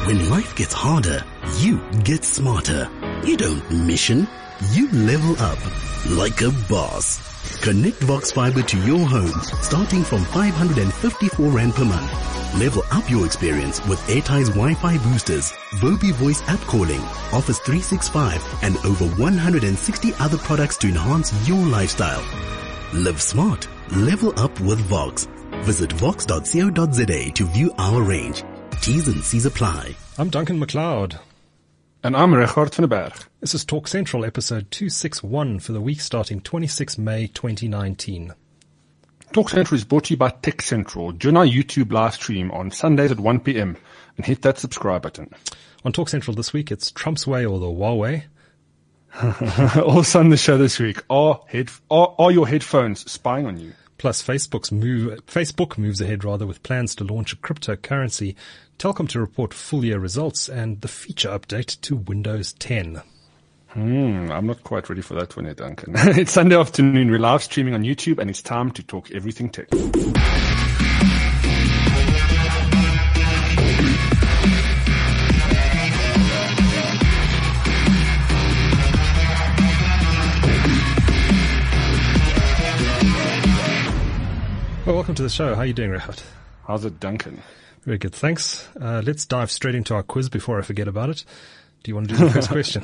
When life gets harder, you get smarter. You don't mission, you level up like a boss. Connect Vox Fiber to your home starting from 554 Rand per month. Level up your experience with Airtie's Wi-Fi boosters, Vobi voice app calling, Office 365 and over 160 other products to enhance your lifestyle. Live smart. Level up with Vox. Visit vox.co.za to view our range. T's and C's apply. I'm Duncan McLeod. And I'm Richard van der Berg. This is Talk Central, episode 261 for the week starting 26 May 2019. Talk Central is brought to you by Tech Central. Join our YouTube live stream on Sundays at 1 p.m. and hit that subscribe button. On Talk Central this week, it's Trump's way or the Huawei. Also on the show this week, are your headphones spying on you? Plus, Facebook moves ahead with plans to launch a cryptocurrency, Telkom to report full-year results, and the feature update to Windows 10. I'm not quite ready for that one yet, Duncan. It's Sunday afternoon. We're live streaming on YouTube, and it's time to talk everything tech. Well, welcome to the show. How are you doing, Rehat? How's it, Duncan? Very good, thanks. Let's dive straight into our quiz before I forget about it. Do you want to do the first question?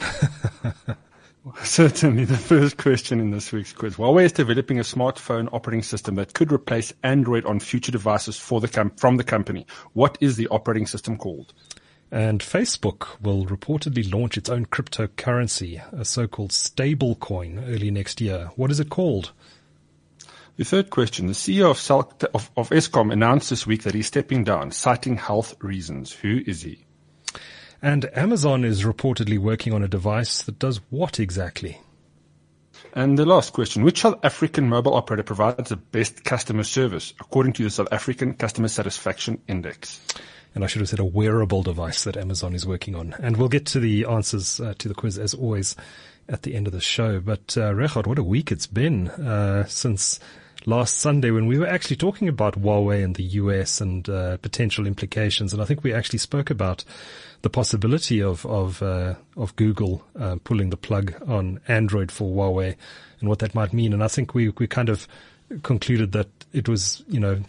Certainly, the first question in this week's quiz. Huawei is developing a smartphone operating system that could replace Android on future devices from the company. What is the operating system called? And Facebook will reportedly launch its own cryptocurrency, a so-called stablecoin, early next year. What is it called? The third question. The CEO of Eskom announced this week that he's stepping down, citing health reasons. Who is he? And Amazon is reportedly working on a device that does what exactly? And the last question. Which South African mobile operator provides the best customer service, according to the South African Customer Satisfaction Index? And I should have said a wearable device that Amazon is working on. And we'll get to the answers to the quiz, as always, at the end of the show. But, Rechard, what a week it's been since last Sunday when we were actually talking about Huawei and the US and potential implications. And I think we actually spoke about the possibility of Google pulling the plug on Android for Huawei and what that might mean. And I think we kind of concluded that it was,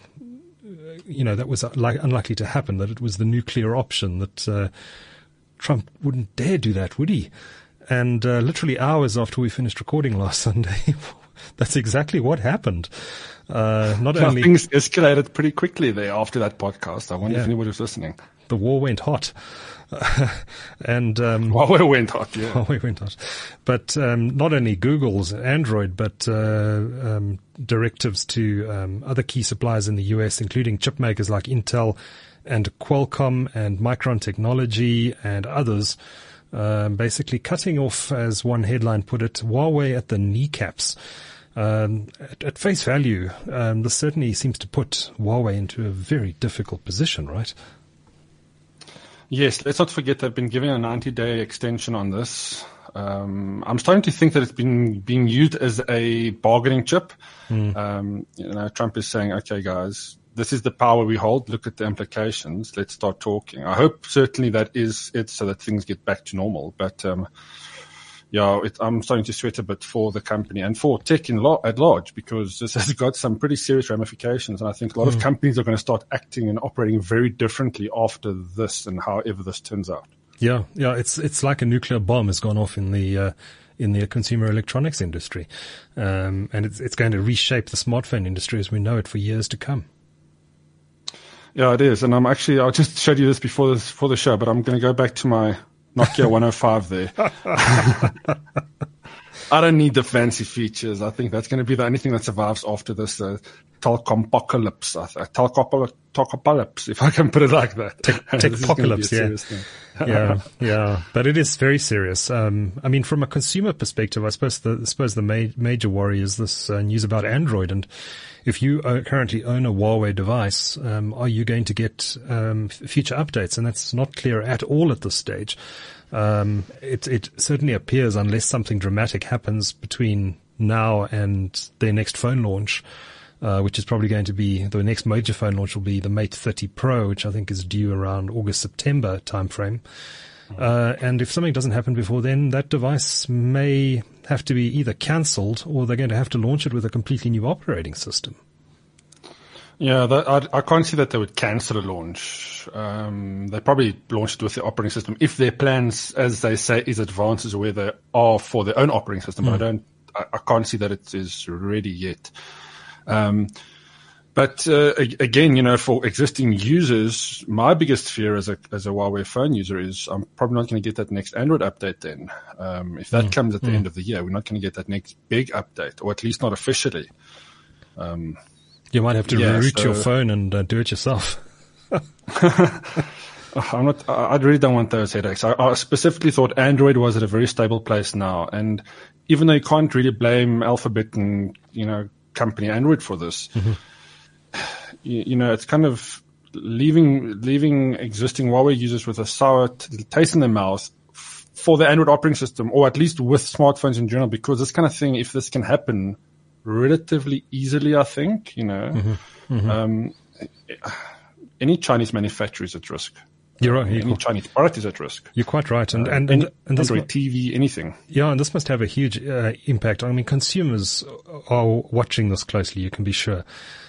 that was unlikely to happen, that it was the nuclear option, that Trump wouldn't dare do that, would he? And literally hours after we finished recording last Sunday, that's exactly what happened. Things escalated pretty quickly there after that podcast. I wonder if anybody was listening. The war went hot. And Huawei went hot, yeah. Huawei went hot. But not only Google's Android, but directives to other key suppliers in the US, including chip makers like Intel and Qualcomm and Micron Technology and others, basically cutting off, as one headline put it, Huawei at the kneecaps. At face value, this certainly seems to put Huawei into a very difficult position, right? Yes, let's not forget they've been given a 90-day extension on this. I'm starting to think that it's being used as a bargaining chip. Trump is saying, okay, guys, this is the power we hold. Look at the implications. Let's start talking. I hope certainly that is it, so that things get back to normal. But I'm starting to sweat a bit for the company and for tech at large, because this has got some pretty serious ramifications. And I think a lot of companies are going to start acting and operating very differently after this, and however this turns out. Yeah. It's like a nuclear bomb has gone off in the consumer electronics industry, and it's going to reshape the smartphone industry as we know it for years to come. Yeah, it is. And I just showed you this before the show, but I'm going to go back to my Nokia 105 there. I don't need the fancy features. I think that's going to be the only thing that survives after this Telcomopocalypse, if I can put it like that. Techpocalypse, yeah. Yeah. But it is very serious. From a consumer perspective, I suppose the major worry is this news about Android. And if you currently own a Huawei device, are you going to get future updates? And that's not clear at all at this stage. It certainly appears, unless something dramatic happens between now and their next phone launch, which is probably going to be the next major phone launch will be the Mate 30 Pro, which I think is due around August, September timeframe. And if something doesn't happen before then, that device may have to be either cancelled or they're going to have to launch it with a completely new operating system. Yeah, I can't see that they would cancel a launch. They probably launched it with the operating system if their plans, as they say, is advanced as where they are for their own operating system. But I can't see that it is ready yet. But again, for existing users, my biggest fear as a Huawei phone user is I'm probably not going to get that next Android update then. If that comes at the end of the year, we're not going to get that next big update, or at least not officially. You might have to reroute your phone and do it yourself. I really don't want those headaches. I specifically thought Android was at a very stable place now. And even though you can't really blame Alphabet and, company Android for this, it's kind of leaving existing Huawei users with a sour taste in their mouth for the Android operating system, or at least with smartphones in general, because this kind of thing, if this can happen relatively easily, I think, any Chinese manufacturer is at risk. You're right. Any Chinese product is at risk. You're quite right. And this Android TV, anything. Yeah, and this must have a huge impact. I mean, consumers are watching this closely, you can be sure.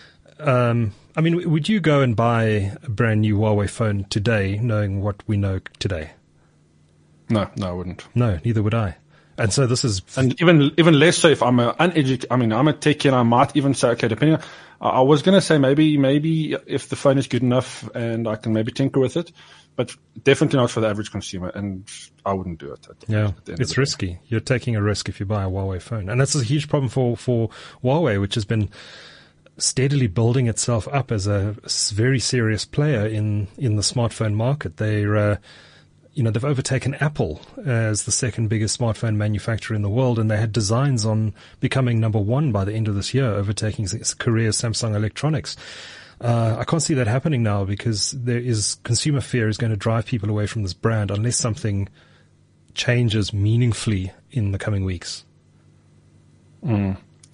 Would you go and buy a brand new Huawei phone today, knowing what we know today? No, I wouldn't. No, neither would I. And so this is, and even less so if I'm I'm a techie, and I might even say, okay, depending. I was going to say maybe if the phone is good enough and I can maybe tinker with it, but definitely not for the average consumer, and I wouldn't do it. It's risky. You're taking a risk if you buy a Huawei phone, and that's a huge problem for Huawei, which has been steadily building itself up as a very serious player in the smartphone market. They're they've overtaken Apple as the second biggest smartphone manufacturer in the world, and they had designs on becoming number one by the end of this year, overtaking Korea's Samsung Electronics. I can't see that happening now because consumer fear is going to drive people away from this brand unless something changes meaningfully in the coming weeks. And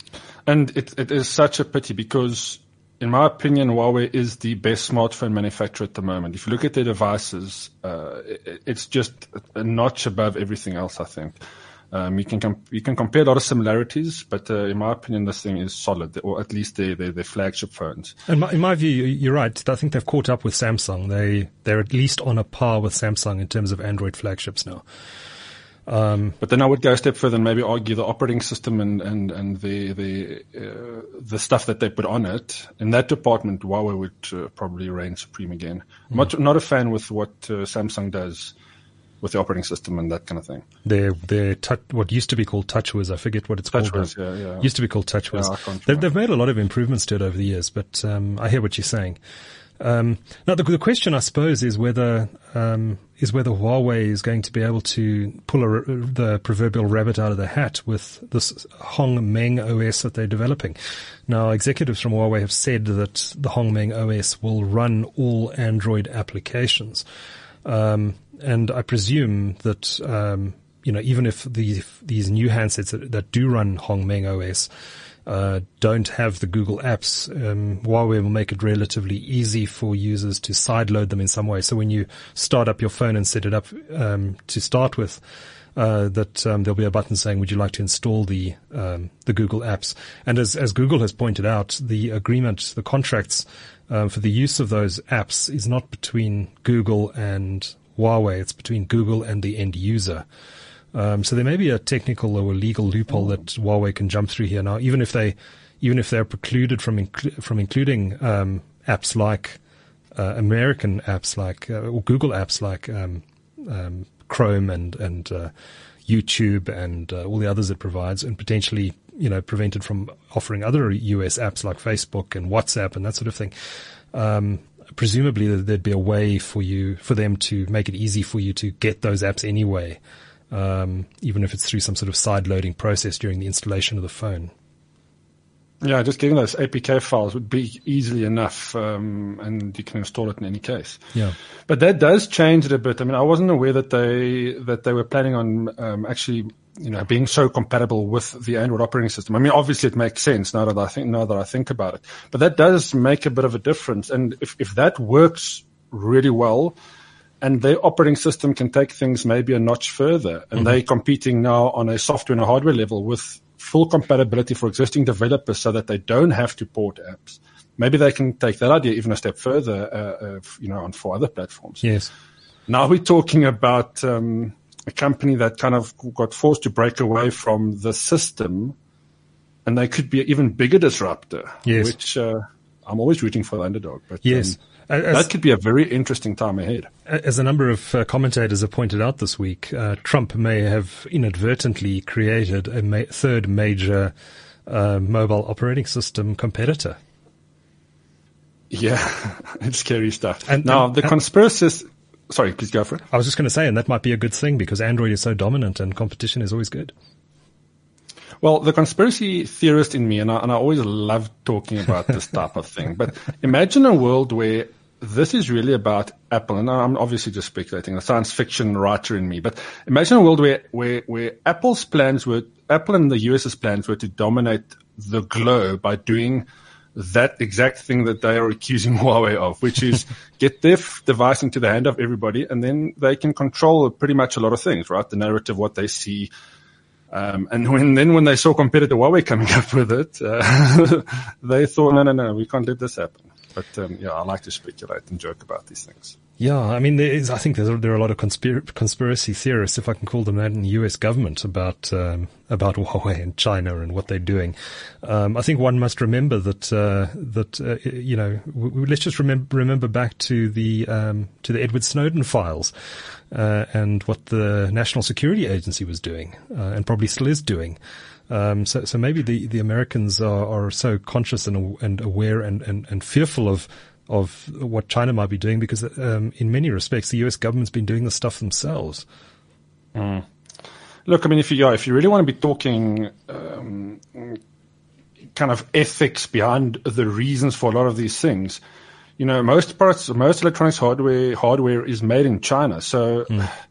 it is such a pity because, in my opinion, Huawei is the best smartphone manufacturer at the moment. If you look at their devices, it's just a notch above everything else, I think. You can compare a lot of similarities, but in my opinion, this thing is solid, or at least their flagship phones. And in my view, you're right. I think they've caught up with Samsung. They're at least on a par with Samsung in terms of Android flagships now. But then I would go a step further and maybe argue the operating system and the stuff that they put on it. In that department, Huawei would probably reign supreme again. Not a fan with what Samsung does with the operating system and that kind of thing. What used to be called TouchWiz, I forget what it's called. TouchWiz, yeah. Used to be called TouchWiz. They've made a lot of improvements to it over the years, but I hear what you're saying. Now, the question, I suppose, is whether Huawei is going to be able to pull the proverbial rabbit out of the hat with this Hongmeng OS that they're developing. Now, executives from Huawei have said that the Hongmeng OS will run all Android applications. And I presume that, even if these new handsets that do run Hongmeng OS don't have the Google apps, Huawei will make it relatively easy for users to sideload them in some way. So when you start up your phone and set it up to start with, there'll be a button saying, "Would you like to install the Google apps?" And as Google has pointed out, the agreement, the contracts for the use of those apps is not between Google and Huawei; it's between Google and the end user. So there may be a technical or a legal loophole that Huawei can jump through here now, even if they're precluded from including apps like American apps like or Google apps like Chrome and YouTube and all the others it provides, and potentially prevented from offering other US apps like Facebook and WhatsApp and that sort of thing. Presumably there'd be a way for them to make it easy for you to get those apps anyway. Even if it's through some sort of side loading process during the installation of the phone. Yeah, just getting those APK files would be easily enough, and you can install it in any case. Yeah, but that does change it a bit. I mean, I wasn't aware that they were planning on actually being so compatible with the Android operating system. I mean, obviously it makes sense now that I think about it, but that does make a bit of a difference. And if that works really well, and their operating system can take things maybe a notch further, and they're competing now on a software and a hardware level with full compatibility for existing developers so that they don't have to port apps. Maybe they can take that idea even a step further, for other platforms. Yes. Now we're talking about a company that kind of got forced to break away from the system, and they could be an even bigger disruptor, yes. which I'm always rooting for the underdog. But yes. That could be a very interesting time ahead. As a number of commentators have pointed out this week, Trump may have inadvertently created a third major mobile operating system competitor. Yeah, it's scary stuff. The conspiracists... Sorry, please go for it. I was just going to say, and that might be a good thing because Android is so dominant and competition is always good. Well, the conspiracy theorist in me, and I always love talking about this type of thing, but imagine a world where this is really about Apple, and I'm obviously just speculating, a science fiction writer in me, but imagine a world where Apple and the US's plans were to dominate the globe by doing that exact thing that they are accusing Huawei of, which is get their device into the hand of everybody, and then they can control pretty much a lot of things, right? The narrative, what they see. And when they saw competitor Huawei coming up with it, they thought, no, we can't let this happen. But, I like to speculate and joke about these things. Yeah, I mean, I think there are a lot of conspiracy theorists, if I can call them that, in the US government about Huawei and China and what they're doing. I think one must remember that let's just remember back to the Edward Snowden files, and what the National Security Agency was doing, and probably still is doing. So maybe the Americans are so conscious and aware and fearful of what China might be doing because, in many respects, the US government's been doing this stuff themselves. Look, I mean, if you really want to be talking, kind of ethics behind the reasons for a lot of these things, most electronics hardware is made in China. So,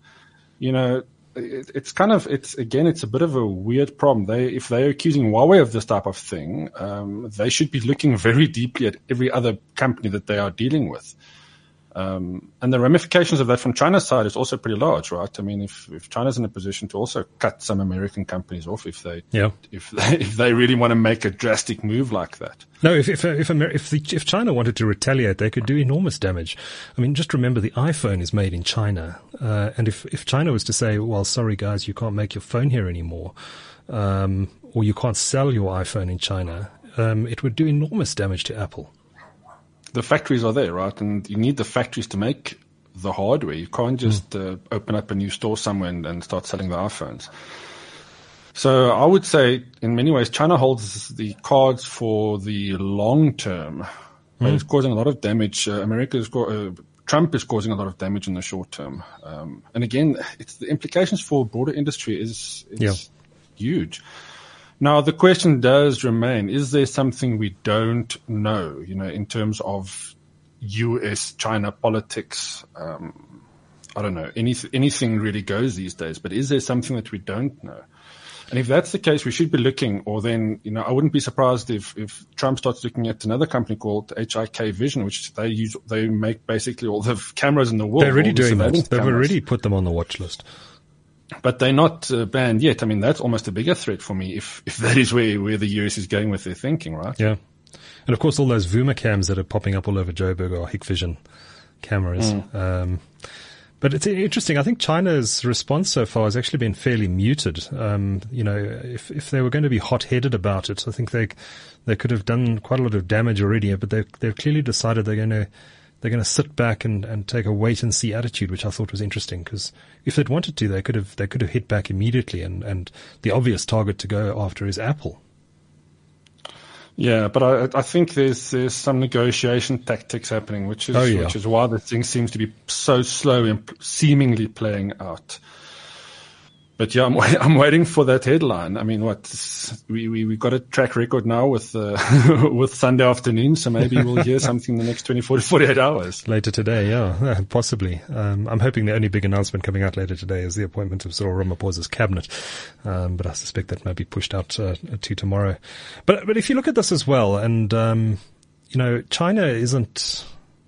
it's a bit of a weird problem. If they're accusing Huawei of this type of thing, they should be looking very deeply at every other company that they are dealing with. And the ramifications of that from China's side is also pretty large, right? I mean, if China's in a position to also cut some American companies off if they really want to make a drastic move like that. No, if China wanted to retaliate, they could do enormous damage. I mean, just remember the iPhone is made in China, and if China was to say, well, sorry guys, you can't make your phone here anymore, or you can't sell your iPhone in China, it would do enormous damage to Apple. The factories are there, right? And you need the factories to make the hardware. You can't just open up a new store somewhere and start selling the iPhones. So I would say, in many ways, China holds the cards for the long term. But it's causing a lot of damage. Trump is causing a lot of damage in the short term. And again, the implications for broader industry is huge. Now, the question does remain, is there something we don't know, in terms of US-China politics? I don't know. Anything really goes these days, but is there something that we don't know? And if that's the case, we should be looking, or then, I wouldn't be surprised if Trump starts looking at another company called HIK Vision, which they make basically all the cameras in the world. They're already doing that. They've already put them on the watch list. But they're not banned yet. I mean, that's almost a bigger threat for me if that is where the US is going with their thinking, right? Yeah. And of course, all those Vuma cams that are popping up all over Joburg are Hikvision cameras. But it's interesting. I think China's response so far has actually been fairly muted. If they were going to be hot-headed about it, I think they could have done quite a lot of damage already. But they've clearly decided they're going to sit back and take a wait and see attitude, which I thought was interesting because if they'd wanted to, they could have hit back immediately, and the obvious target to go after is Apple. Yeah, but I think there's some negotiation tactics happening, which is why the thing seems to be so slow and seemingly playing out. But yeah, I'm waiting for that headline. I mean, we got a track record now with with Sunday afternoon, so maybe we'll hear something in the next 24 to 48 hours. Later today, yeah, possibly. I'm hoping the only big announcement coming out later today is the appointment of Cyril Ramaphosa's cabinet, but I suspect that may be pushed out to tomorrow. But if you look at this as well, and China isn't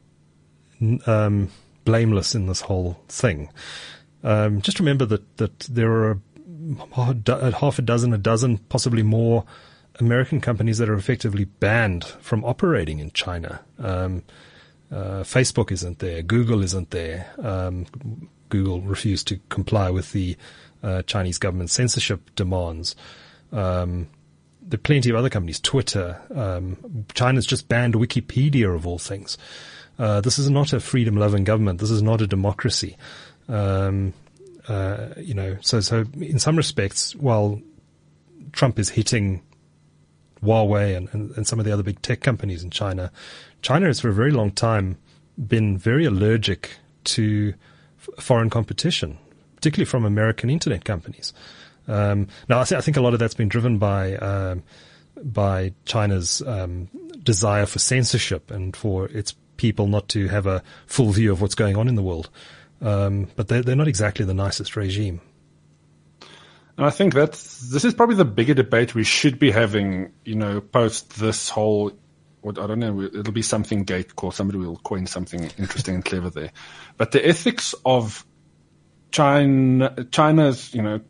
blameless in this whole thing. Just remember that there are half a dozen, possibly more American companies that are effectively banned from operating in China. Facebook isn't there. Google isn't there. Google refused to comply with the Chinese government censorship demands. There are plenty of other companies. Twitter. China's just banned Wikipedia, of all things. This is not a freedom-loving government. This is not a democracy. So in some respects, while Trump is hitting Huawei and some of the other big tech companies in China has for a very long time been very allergic to foreign competition, particularly from American internet companies. Now, I think a lot of that's been driven by China's desire for censorship and for its people not to have a full view of what's going on in the world. But they're not exactly the nicest regime. And I think this is probably the bigger debate we should be having, post this whole, I don't know, it'll be something gate call. Somebody will coin something interesting and clever there. But the ethics of China as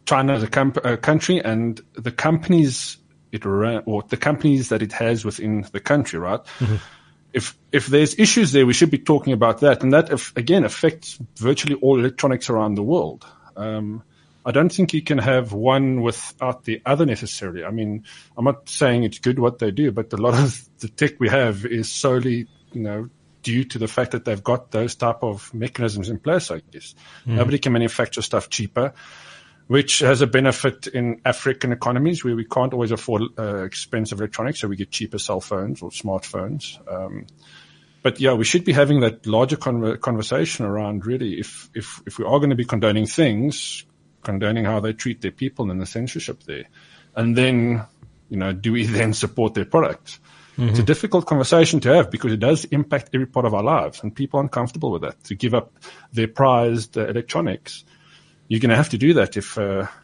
a country and the companies the companies that it has within the country, right? Mm-hmm. If there's issues there, we should be talking about that. And that, again, affects virtually all electronics around the world. I don't think you can have one without the other necessarily. I mean, I'm not saying it's good what they do, but a lot of the tech we have is solely, due to the fact that they've got those type of mechanisms in place, I guess. Mm. Nobody can manufacture stuff cheaper, which has a benefit in African economies where we can't always afford expensive electronics, so we get cheaper cell phones or smartphones. But yeah, we should be having that larger conversation around really if we are going to be condoning things, condoning how they treat their people and the censorship there. And then, do we then support their products? Mm-hmm. It's a difficult conversation to have because it does impact every part of our lives and people aren't comfortable with that. To give up their prized electronics, you're going to have to do that if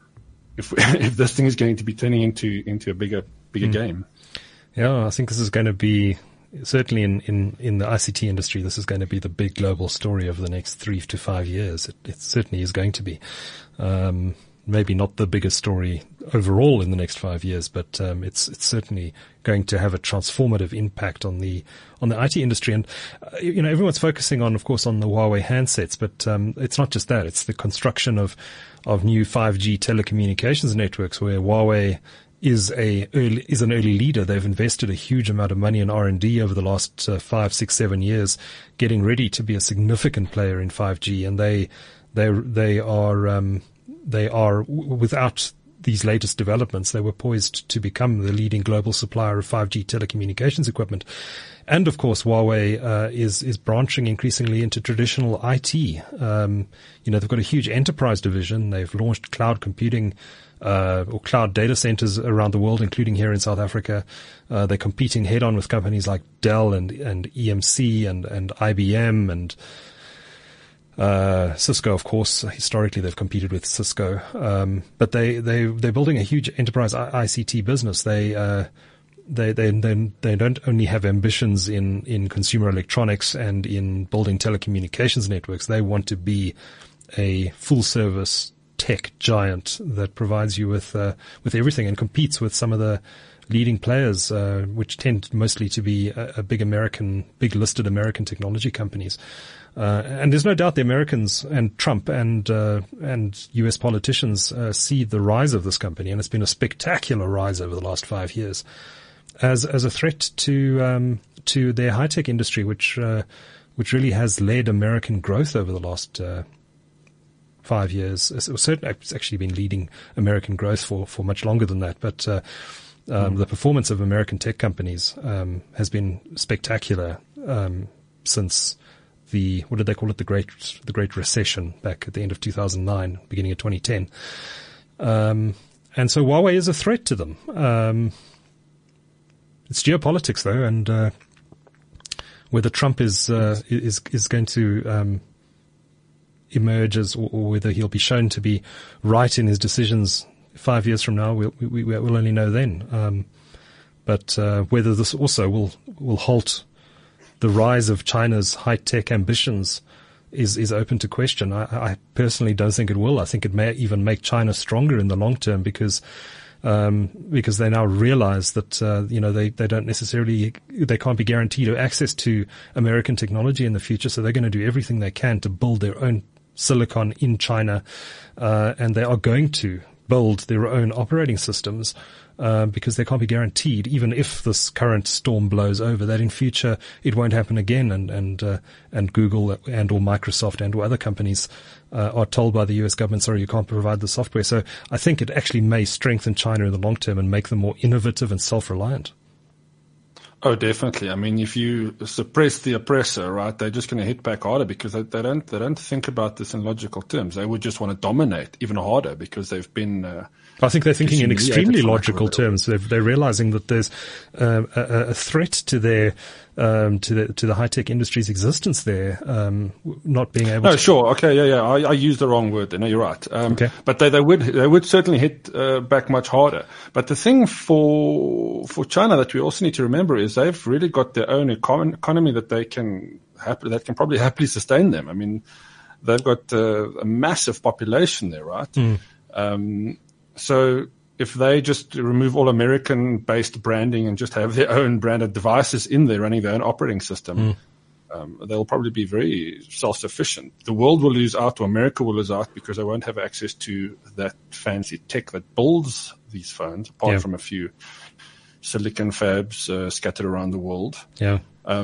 this thing is going to be turning into a bigger game. Yeah, I think this is going to be certainly in the ICT industry. This is going to be the big global story over the next 3 to 5 years. It certainly is going to be. Maybe not the biggest story overall in the next 5 years, but it's certainly going to have a transformative impact on the IT industry. And everyone's focusing on, of course, on the Huawei handsets, but it's not just that. It's the construction of new 5G telecommunications networks where Huawei is an early leader. They've invested a huge amount of money in R&D over the last 5, 6, 7 years, getting ready to be a significant player in 5G, and they are, without these latest developments, they were poised to become the leading global supplier of 5G telecommunications equipment. And of course, Huawei is branching increasingly into traditional IT. They've got a huge enterprise division. They've launched cloud computing or cloud data centers around the world, including here in South Africa. They're competing head on with companies like Dell and EMC and IBM and Cisco, of course. Historically, they've competed with Cisco, but they're building a huge enterprise ICT business. They don't only have ambitions in consumer electronics and in building telecommunications networks. They want to be a full service tech giant that provides you with everything and competes with some of the leading players, which tend mostly to be big listed American technology companies. And there's no doubt the Americans and Trump and US politicians see the rise of this company, and it's been a spectacular rise over the last 5 years as a threat to their high tech industry, which really has led American growth over the last 5 years. It's actually been leading American growth for much longer than that, but the performance of American tech companies has been spectacular since what did they call it? The Great Recession back at the end of 2009, beginning of 2010. And so Huawei is a threat to them. It's geopolitics though, and whether Trump is going to emerge as, or whether he'll be shown to be right in his decisions 5 years from now, we'll only know then. But whether this also will halt the rise of China's high-tech ambitions is open to question. I personally don't think it will. I think it may even make China stronger in the long term because they now realize that, they don't necessarily, they can't be guaranteed access to American technology in the future. So they're going to do everything they can to build their own silicon in China. And they are going to build their own operating systems, because they can't be guaranteed, even if this current storm blows over, that in future it won't happen again. And Google and or Microsoft and or other companies are told by the US government, sorry, you can't provide the software. So I think it actually may strengthen China in the long term and make them more innovative and self-reliant. Oh, definitely. I mean, if you suppress the oppressor, right, they're just going to hit back harder because they don't think about this in logical terms. They would just want to dominate even harder because they've been. I think they're thinking in extremely logical terms. They're realizing that there's a threat to their to the high tech industry's existence there, not being able. No, to... sure, okay, yeah. I used the wrong word there. No, you're right. Okay. But they would certainly hit back much harder. But the thing for China that we also need to remember is they've really got their own economy that they can probably happily sustain them. I mean, they've got a massive population there, right? So if they just remove all American-based branding and just have their own branded devices in there running their own operating system, they'll probably be very self-sufficient. The world will lose out, or America will lose out, because they won't have access to that fancy tech that builds these phones, apart from a few silicon fabs scattered around the world. Yeah,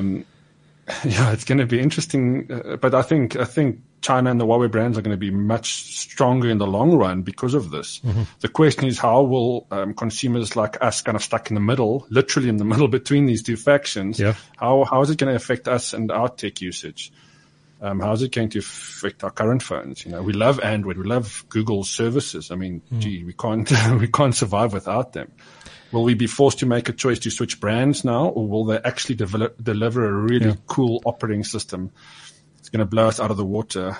it's going to be interesting. But I think China and the Huawei brands are going to be much stronger in the long run because of this. The question is, how will consumers like us, kind of stuck in the middle, literally in the middle between these two factions, how is it going to affect us and our tech usage? How is it going to affect our current phones? You know, we love Android, we love Google services. I mean, we can't survive without them. Will we be forced to make a choice to switch brands now, or will they actually deliver a really cool operating system? It's going to blow us out of the water.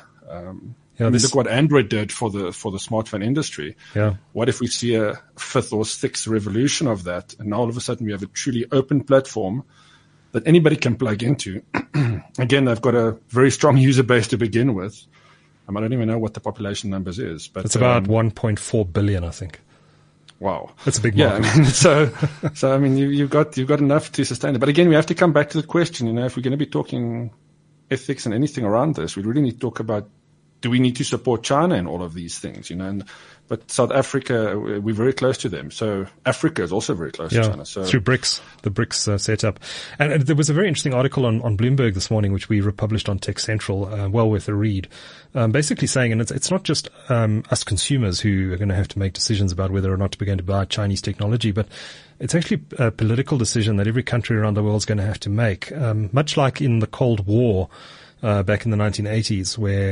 Look what Android did for the smartphone industry. What if we see a fifth or sixth revolution of that, and now all of a sudden we have a truly open platform that anybody can plug into? Again, they've got a very strong user base to begin with. I don't even know what the population numbers is, but it's about 1.4 billion, I think. Wow, that's a big market. Yeah, I mean, so I mean, you've got enough to sustain it. But again, we have to come back to the question. You know, if we're going to be talking ethics and anything around this, we really need to talk about, do we need to support China in all of these things? You know, but South Africa, we're very close to them. So Africa is also very close to China. So through BRICS, the BRICS setup. And there was a very interesting article on Bloomberg this morning, which we republished on Tech Central, well worth a read. Basically saying, and it's not just us consumers who are going to have to make decisions about whether or not we're going to buy Chinese technology, but it's actually a political decision that every country around the world is going to have to make. Much like in the Cold War back in the 1980s,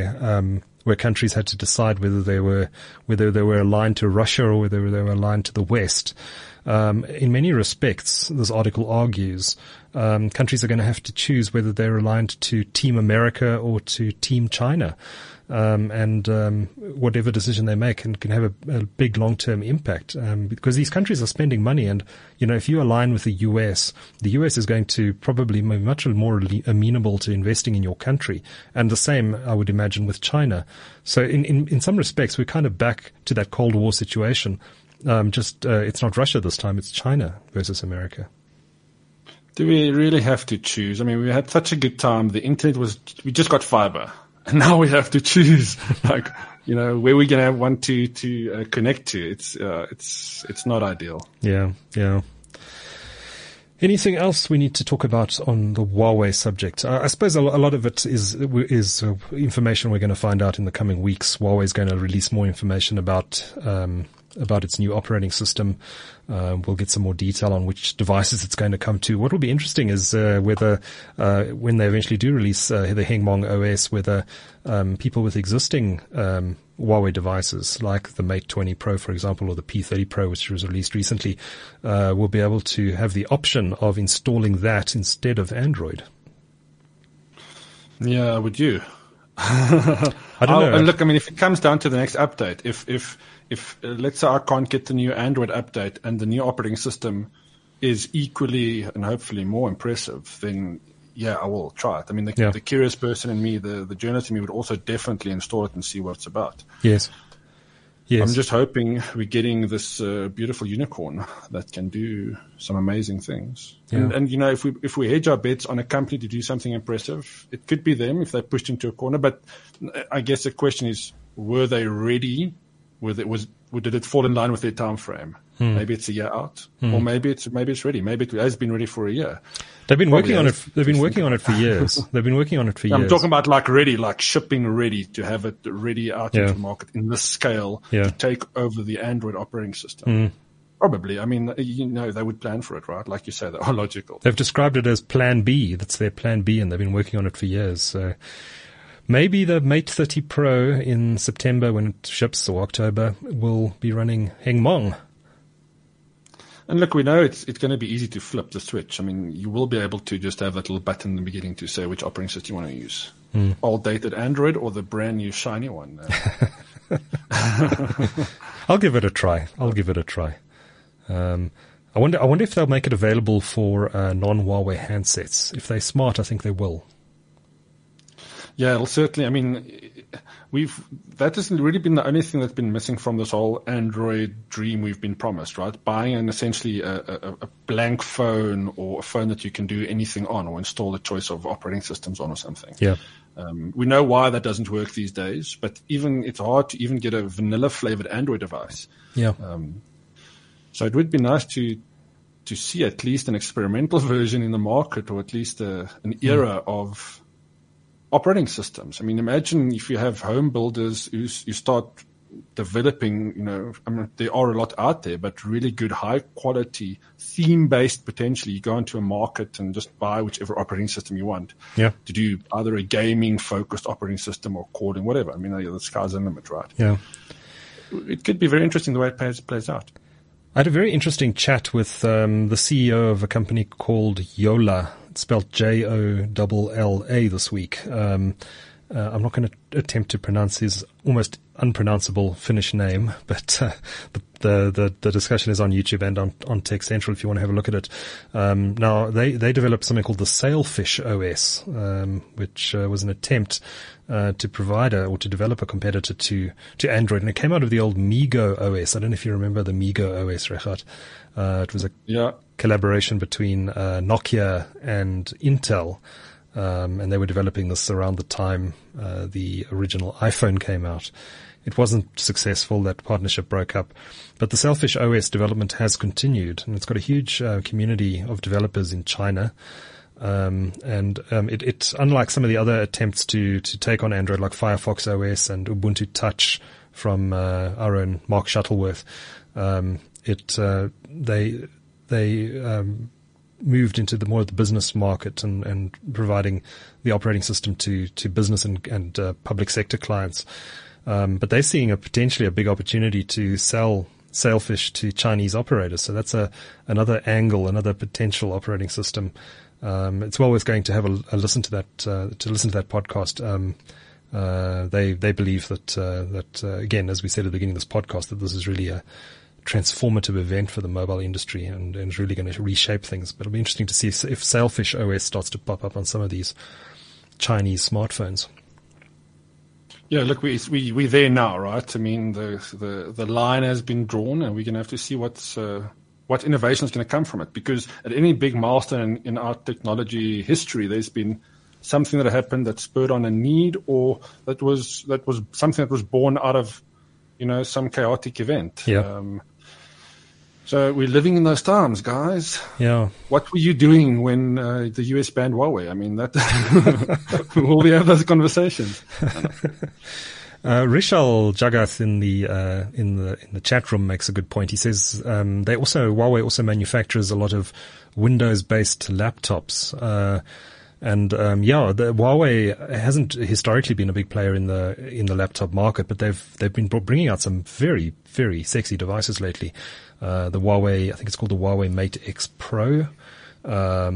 where countries had to decide whether they were aligned to Russia or whether they were aligned to the West. In many respects, this article argues, countries are going to have to choose whether they're aligned to Team America or to Team China. And whatever decision they make can have a big long-term impact, because these countries are spending money. And, you know, if you align with the US is going to probably be much more amenable to investing in your country. And the same, I would imagine, with China. So in some respects, we're kind of back to that Cold War situation. It's not Russia this time, it's China versus America. Do we really have to choose? I mean, we had such a good time. The internet we just got fiber. And now we have to choose, like, you know, where we're going to want to connect to. It's not ideal. Yeah. Anything else we need to talk about on the Huawei subject? I suppose a lot of it is information we're going to find out in the coming weeks. Huawei is going to release more information about its new operating system. We'll get some more detail on which devices it's going to come to. What will be interesting is whether when they eventually do release the Hengmong OS, whether people with existing Huawei devices like the Mate 20 Pro, for example, or the P30 Pro, which was released recently, will be able to have the option of installing that instead of Android. Yeah, would you? I don't know. And look, I mean, if it comes down to the next update, if let's say I can't get the new Android update and the new operating system is equally and hopefully more impressive, then yeah, I will try it. I mean, the curious person in me, the journalist in me, would also definitely install it and see what it's about. Yes. I'm just hoping we're getting this beautiful unicorn that can do some amazing things. Yeah. And you know, if we hedge our bets on a company to do something impressive, it could be them if they're pushed into a corner. But I guess the question is, were they ready? Did it fall in line with their time frame? Maybe it's a year out, or maybe it's ready. Maybe it has been ready for a year. They've been working on it. They've been working on it for years. I'm talking about like ready, like shipping ready, to have it ready out into the market in this scale to take over the Android operating system. Probably. I mean, you know, they would plan for it, right? Like you say, they are logical. They've described it as Plan B. That's their Plan B, and they've been working on it for years. So maybe the Mate 30 Pro in September, when it ships, or October, will be running Hengmong. And look, we know it's going to be easy to flip the switch. I mean, you will be able to just have that little button in the beginning to say which operating system you want to use. Old dated Android or the brand new shiny one. I'll give it a try. I wonder if they'll make it available for non-Huawei handsets. If they're smart, I think they will. Yeah, it'll certainly. I mean, that hasn't really been the only thing that's been missing from this whole Android dream we've been promised, right? Buying essentially a blank phone, or a phone that you can do anything on, or install a choice of operating systems on, or something. Yeah. We know why that doesn't work these days, but it's hard to even get a vanilla flavored Android device. Yeah. So it would be nice to see at least an experimental version in the market, or at least an era of operating systems. I mean, imagine if you have home builders who start developing, you know, I mean, there are a lot out there, but really good, high quality, theme based, potentially. You go into a market and just buy whichever operating system you want to do either a gaming focused operating system or coding, whatever. I mean, the sky's the limit, right? Yeah. It could be very interesting the way it plays out. I had a very interesting chat with the CEO of a company called Yola. It's spelled Jolla this week. I'm not going to attempt to pronounce his almost unpronounceable Finnish name, but the discussion is on YouTube and on Tech Central if you want to have a look at it. Now, they developed something called the Sailfish OS, which was an attempt to provide or to develop a competitor to Android. And it came out of the old MeeGo OS. I don't know if you remember the MeeGo OS, Regardt. It was a collaboration between Nokia and Intel. And they were developing this around the time the original iPhone came out. It wasn't successful. That partnership broke up. But the Sailfish OS development has continued, and it's got a huge community of developers in China. It's unlike some of the other attempts to take on Android, like Firefox OS and Ubuntu Touch from our own Mark Shuttleworth. They moved into the more of the business market and providing the operating system to business and public sector clients. But they're seeing potentially a big opportunity to sell Sailfish to Chinese operators. So that's another angle, another potential operating system. It's well worth going to have a listen to that podcast. They believe that again, as we said at the beginning of this podcast, that this is really a transformative event for the mobile industry and is really going to reshape things. But it'll be interesting to see if Sailfish OS starts to pop up on some of these Chinese smartphones. Yeah, look, we're there now, right? I mean, the line has been drawn, and we're going to have to see what innovation is going to come from it. Because at any big milestone in our technology history, there's been something that happened that spurred on a need, or that was something that was born out of, you know, some chaotic event. Yeah. So we're living in those times, guys. Yeah. What were you doing when the US banned Huawei? I mean, that will we have those conversations? Rishal Jagath in the chat room makes a good point. He says Huawei also manufactures a lot of Windows-based laptops. And the Huawei hasn't historically been a big player in the laptop market, but they've been bringing out some very, very sexy devices lately. The Huawei, I think it's called the Huawei Mate X Pro, or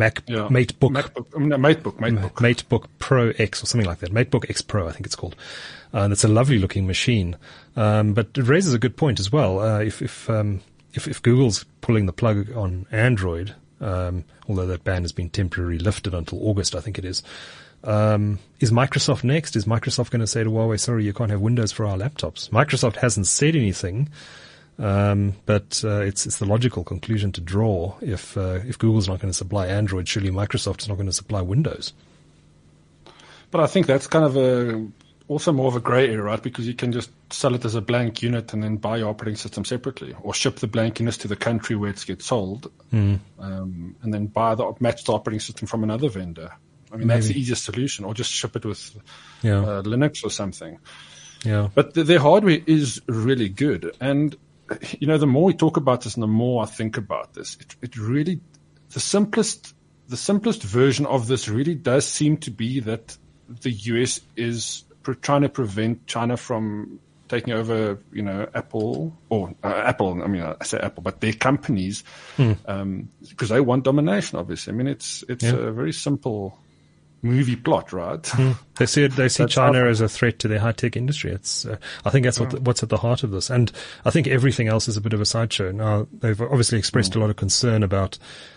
MateBook Pro X or something like that. MateBook X Pro, I think it's called. And it's a lovely looking machine. But it raises a good point as well. If Google's pulling the plug on Android, although that ban has been temporarily lifted until August, I think it is Microsoft next? Is Microsoft going to say to Huawei, sorry, you can't have Windows for our laptops? Microsoft hasn't said anything, but it's the logical conclusion to draw. If Google's not going to supply Android, surely Microsoft is not going to supply Windows. But I think that's kind of also more of a gray area, right? Because you can just sell it as a blank unit and then buy your operating system separately, or ship the blank units to the country where it gets sold, and then match the operating system from another vendor. I mean, that's the easiest solution, or just ship it with Linux or something. Yeah. But their hardware is really good. And, the more we talk about this and the more I think about this, it really, the simplest version of this really does seem to be that the US is trying to prevent China from taking over, Apple, or Apple. I mean, I say Apple, but their companies, because they want domination. Obviously, I mean, it's a very simple movie plot, right? They see China as a threat to their high tech industry. It's I think that's what's at the heart of this, and I think everything else is a bit of a sideshow. Now they've obviously expressed a lot of concern about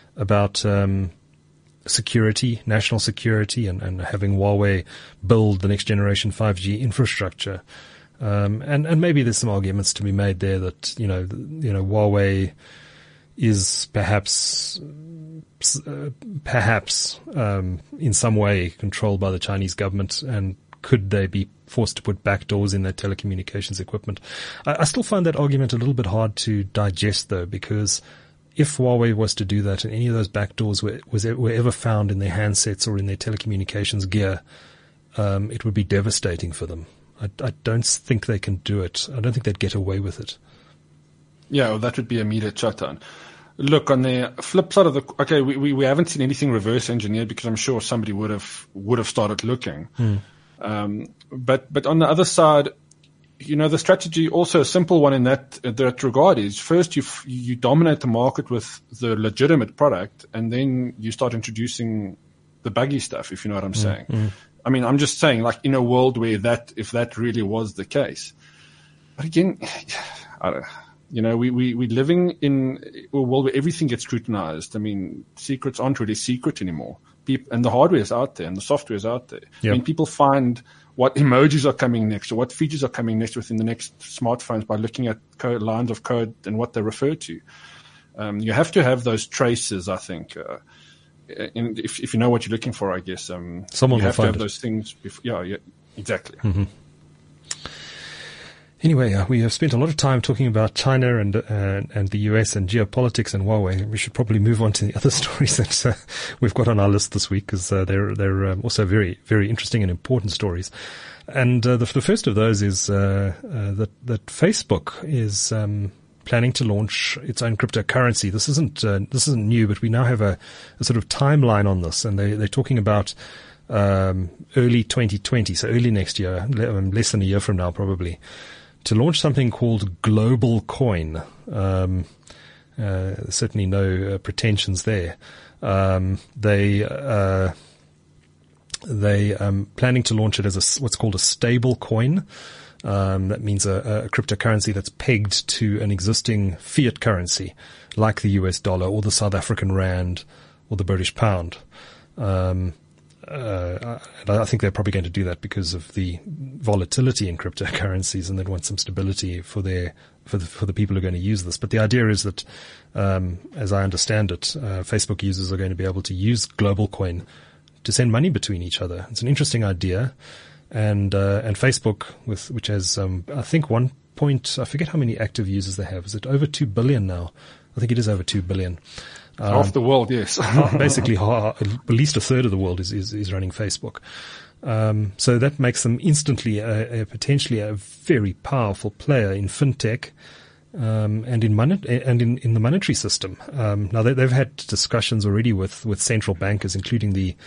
security, national security, and having Huawei build the next generation 5G infrastructure. And maybe there's some arguments to be made there that, Huawei is perhaps in some way controlled by the Chinese government, and could they be forced to put backdoors in their telecommunications equipment? I still find that argument a little bit hard to digest, though, because if Huawei was to do that and any of those backdoors were ever found in their handsets or in their telecommunications gear, it would be devastating for them. I don't think they can do it. I don't think they'd get away with it. Yeah, well, that would be immediate shutdown. Look, on the flip side of we haven't seen anything reverse engineered, because I'm sure somebody would have started looking. But on the other side, the strategy, also a simple one in that regard, is first you dominate the market with the legitimate product, and then you start introducing the buggy stuff, if you know what I'm saying. I mean, I'm just saying, like, in a world where if that really was the case. But again, we're living in a world where everything gets scrutinized. I mean, secrets aren't really secret anymore. And the hardware is out there and the software is out there. Yep. I mean, people find what emojis are coming next, or what features are coming next within the next smartphones by looking at lines of code and what they refer to. You have to have those traces, I think. If you know what you're looking for, I guess. Someone you will have find to have it. those things. Yeah, exactly. Mm-hmm. Anyway, we have spent a lot of time talking about China and the US and geopolitics and Huawei. We should probably move on to the other stories that we've got on our list this week, because they're also very, very interesting and important stories. And the first of those is that Facebook is planning to launch its own cryptocurrency. This isn't new, but we now have a sort of timeline on this, and they're talking about early 2020, so early next year, less than a year from now probably, to launch something called Global Coin. Certainly no pretensions there. They planning to launch it as what's called a stable coin. That means a cryptocurrency that's pegged to an existing fiat currency, like the US dollar or the South African rand or the British pound. I think they're probably going to do that because of the volatility in cryptocurrencies, and they want some stability for the people who are going to use this. But the idea is that, as I understand it, Facebook users are going to be able to use Global Coin to send money between each other. It's an interesting idea, and Facebook, which has I think I forget how many active users they have. Is it over 2 billion now? I think it is over 2 billion. Half the world, yes. Basically, at least a third of the world is running Facebook. So that makes them instantly potentially a very powerful player in fintech, and in the monetary system. Now they've had discussions already with central bankers, including the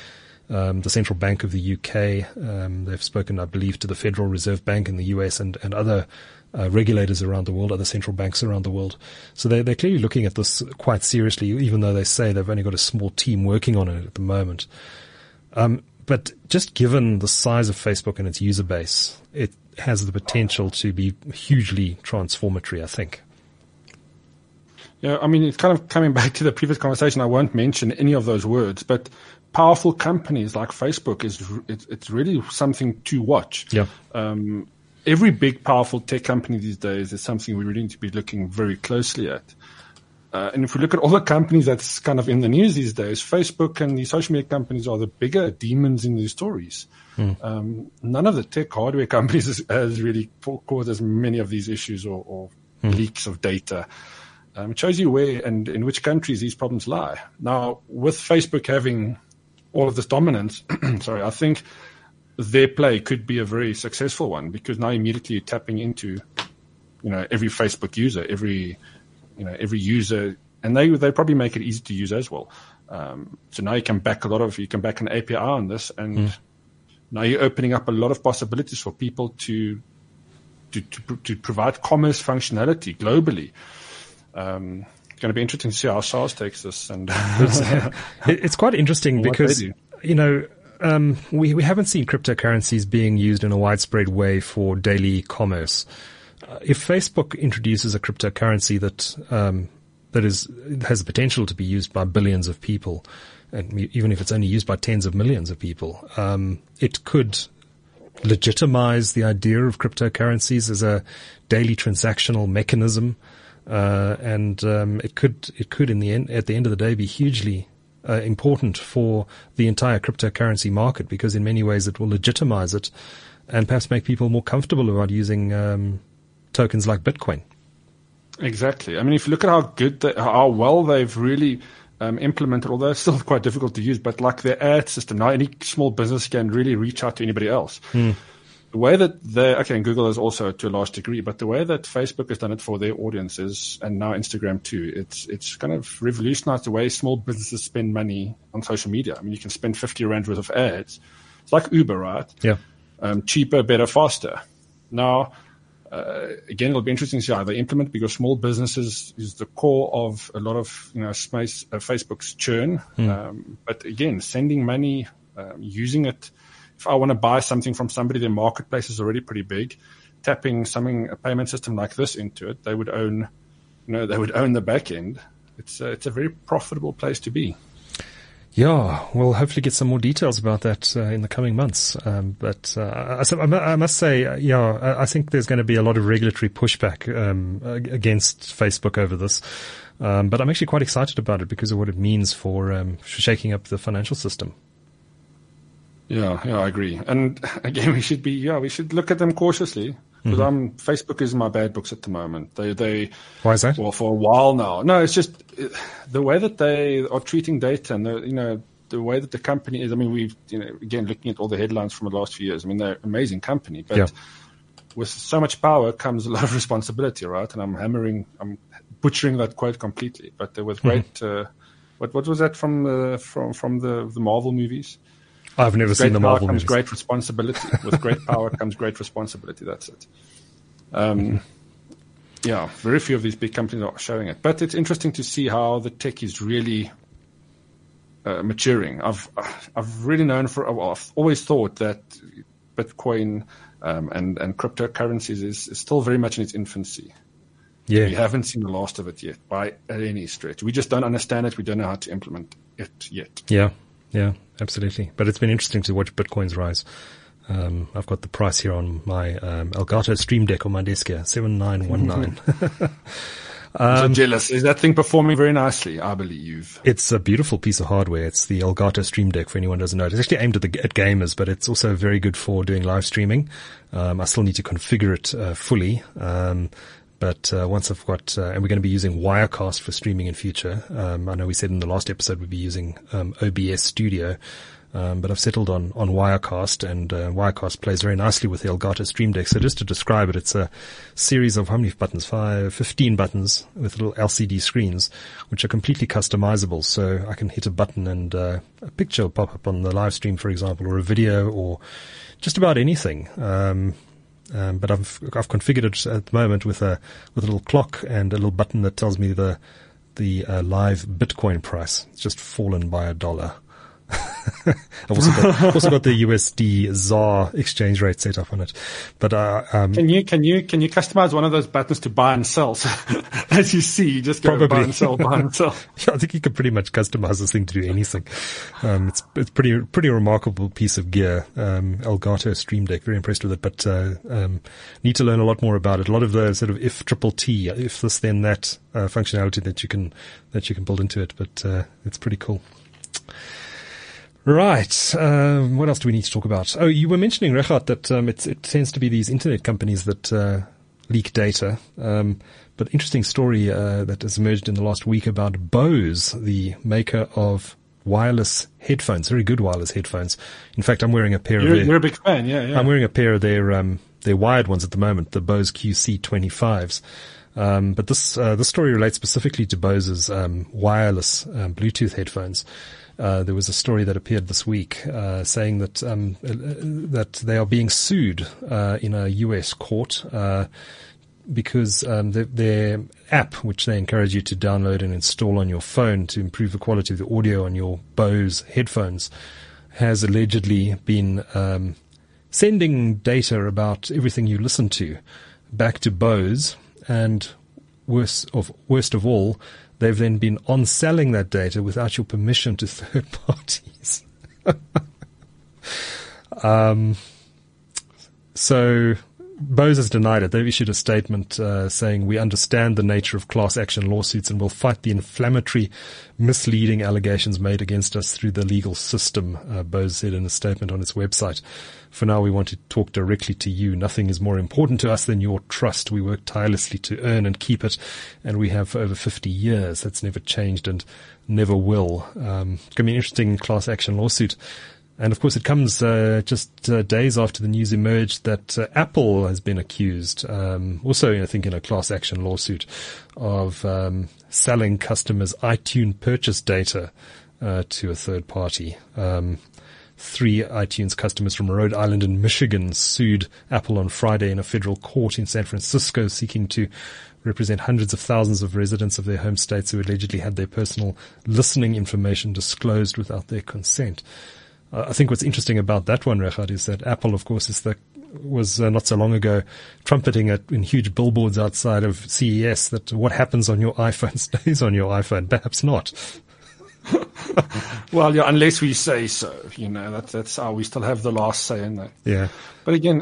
the Central Bank of the UK. They've spoken, I believe, to the Federal Reserve Bank in the US and other regulators around the world, other central banks around the world. So they're clearly looking at this quite seriously, even though they say they've only got a small team working on it at the moment. But just given the size of Facebook and its user base, it has the potential to be hugely transformatory, I think. Yeah, I mean, it's kind of coming back to the previous conversation. I won't mention any of those words, but powerful companies like Facebook it's really something to watch. Yeah. Every big, powerful tech company these days is something we really need to be looking very closely at. And if we look at all the companies that's kind of in the news these days, Facebook and the social media companies are the bigger demons in these stories. None of the tech hardware companies has really caused as many of these issues or leaks of data. It shows you where and in which countries these problems lie. Now, with Facebook having all of this dominance, I think their play could be a very successful one, because now immediately you're tapping into, every Facebook user, every user, and they probably make it easy to use as well. So now you can back an API on this, and now you're opening up a lot of possibilities for people to provide commerce functionality globally. It's going to be interesting to see how SARS takes this, and it's quite interesting because we haven't seen cryptocurrencies being used in a widespread way for daily commerce. If Facebook introduces a cryptocurrency that has the potential to be used by billions of people, and even if it's only used by tens of millions of people, it could legitimize the idea of cryptocurrencies as a daily transactional mechanism. And it could in the end, at the end of the day, be hugely important for the entire cryptocurrency market, because in many ways it will legitimize it and perhaps make people more comfortable about using tokens like Bitcoin. Exactly. I mean, if you look at how well they've really implemented, although it's still quite difficult to use, but like their ad system, now any small business can really reach out to anybody else. The way that and Google is also to a large degree, but the way that Facebook has done it for their audiences, and now Instagram too, it's kind of revolutionized the way small businesses spend money on social media. I mean, you can spend 50 Rand worth of ads. It's like Uber, right? Yeah. Cheaper, better, faster. Now, again, it'll be interesting to see how they implement, because small businesses is the core of a lot of Facebook's churn. But again, sending money, using it. If I want to buy something from somebody, their marketplace is already pretty big. Tapping a payment system like this into it, they would own the back end. It's a very profitable place to be. Yeah, we'll hopefully get some more details about that in the coming months. But I must say, I think there's going to be a lot of regulatory pushback against Facebook over this. But I'm actually quite excited about it because of what it means for shaking up the financial system. Yeah, I agree. And again, we should look at them cautiously, because Facebook is in my bad books at the moment. They Why is that? Well, for a while now. No, it's just the way that they are treating data, and the way that the company is. I mean, we've again looking at all the headlines from the last few years. I mean, they're an amazing company, but with so much power comes a lot of responsibility, right? And I'm butchering that quote completely, but there was great. What was that from the Marvel movies? I've never seen the Marvel movies. Great responsibility. With great power comes great responsibility. That's it. Very few of these big companies are showing it. But it's interesting to see how the tech is really maturing. I've really known I've always thought that Bitcoin and cryptocurrencies is still very much in its infancy. Yeah. We haven't seen the last of it yet by any stretch. We just don't understand it. We don't know how to implement it yet. Yeah, absolutely. But it's been interesting to watch Bitcoin's rise. I've got the price here on my Elgato Stream Deck on my desk here, 7919. I'm so jealous. Is that thing performing very nicely, I believe? It's a beautiful piece of hardware. It's the Elgato Stream Deck, for anyone who doesn't know. It's actually aimed at gamers, but it's also very good for doing live streaming. I still need to configure it fully. But once I've got, and we're going to be using Wirecast for streaming in future. I know we said in the last episode we'd be using OBS Studio. But I've settled on Wirecast, and Wirecast plays very nicely with the Elgato Stream Deck. So just to describe it, it's a series of how many buttons? 15 buttons with little LCD screens, which are completely customizable. So I can hit a button and a picture will pop up on the live stream, for example, or a video, or just about anything. But I've configured it at the moment with a little clock and a little button that tells me the live Bitcoin price. It's just fallen by $1. I've also got the USD ZAR exchange rate set up on it. But can you customize one of those buttons to buy and sell? So, as you see, you just go probably. buy and sell, buy and sell. Yeah, I think you can pretty much customize this thing to do anything. It's pretty remarkable piece of gear. Elgato Stream Deck, very impressed with it, but need to learn a lot more about it. A lot of the sort of if this then that functionality that you can build into it, but it's pretty cool. Right. What else do we need to talk about? Oh, you were mentioning, Regardt, that it tends to be these internet companies that leak data. But interesting story that has emerged in the last week about Bose, the maker of wireless headphones, very good wireless headphones. In fact, I'm wearing a pair of their... You're a big fan, yeah. I'm wearing a pair of their wired ones at the moment, the Bose QC25s. But this story relates specifically to Bose's wireless Bluetooth headphones. There was a story that appeared this week saying that that they are being sued in a US court because their app, which they encourage you to download and install on your phone to improve the quality of the audio on your Bose headphones, has allegedly been sending data about everything you listen to back to Bose, and worst of all, they've then been on-selling that data without your permission to third parties. So Bose has denied it. They've issued a statement saying, "We understand the nature of class action lawsuits and will fight the inflammatory, misleading allegations made against us through the legal system," Bose said in a statement on its website. "For now, we want to talk directly to you. Nothing is more important to us than your trust. We work tirelessly to earn and keep it, and we have for over 50 years. That's never changed and never will." Going to be an interesting class action lawsuit. And of course, it comes just days after the news emerged that Apple has been accused, also I think in a class action lawsuit, of selling customers' iTunes purchase data to a third party. 3 iTunes customers from Rhode Island and Michigan sued Apple on Friday in a federal court in San Francisco, seeking to represent hundreds of thousands of residents of their home states who allegedly had their personal listening information disclosed without their consent. I think what's interesting about that one, Regardt, is that Apple, of course, was not so long ago trumpeting it in huge billboards outside of CES that what happens on your iPhone stays on your iPhone. Perhaps not. Well, yeah, unless we say so, that's how we still have the last say in that. Yeah. But again,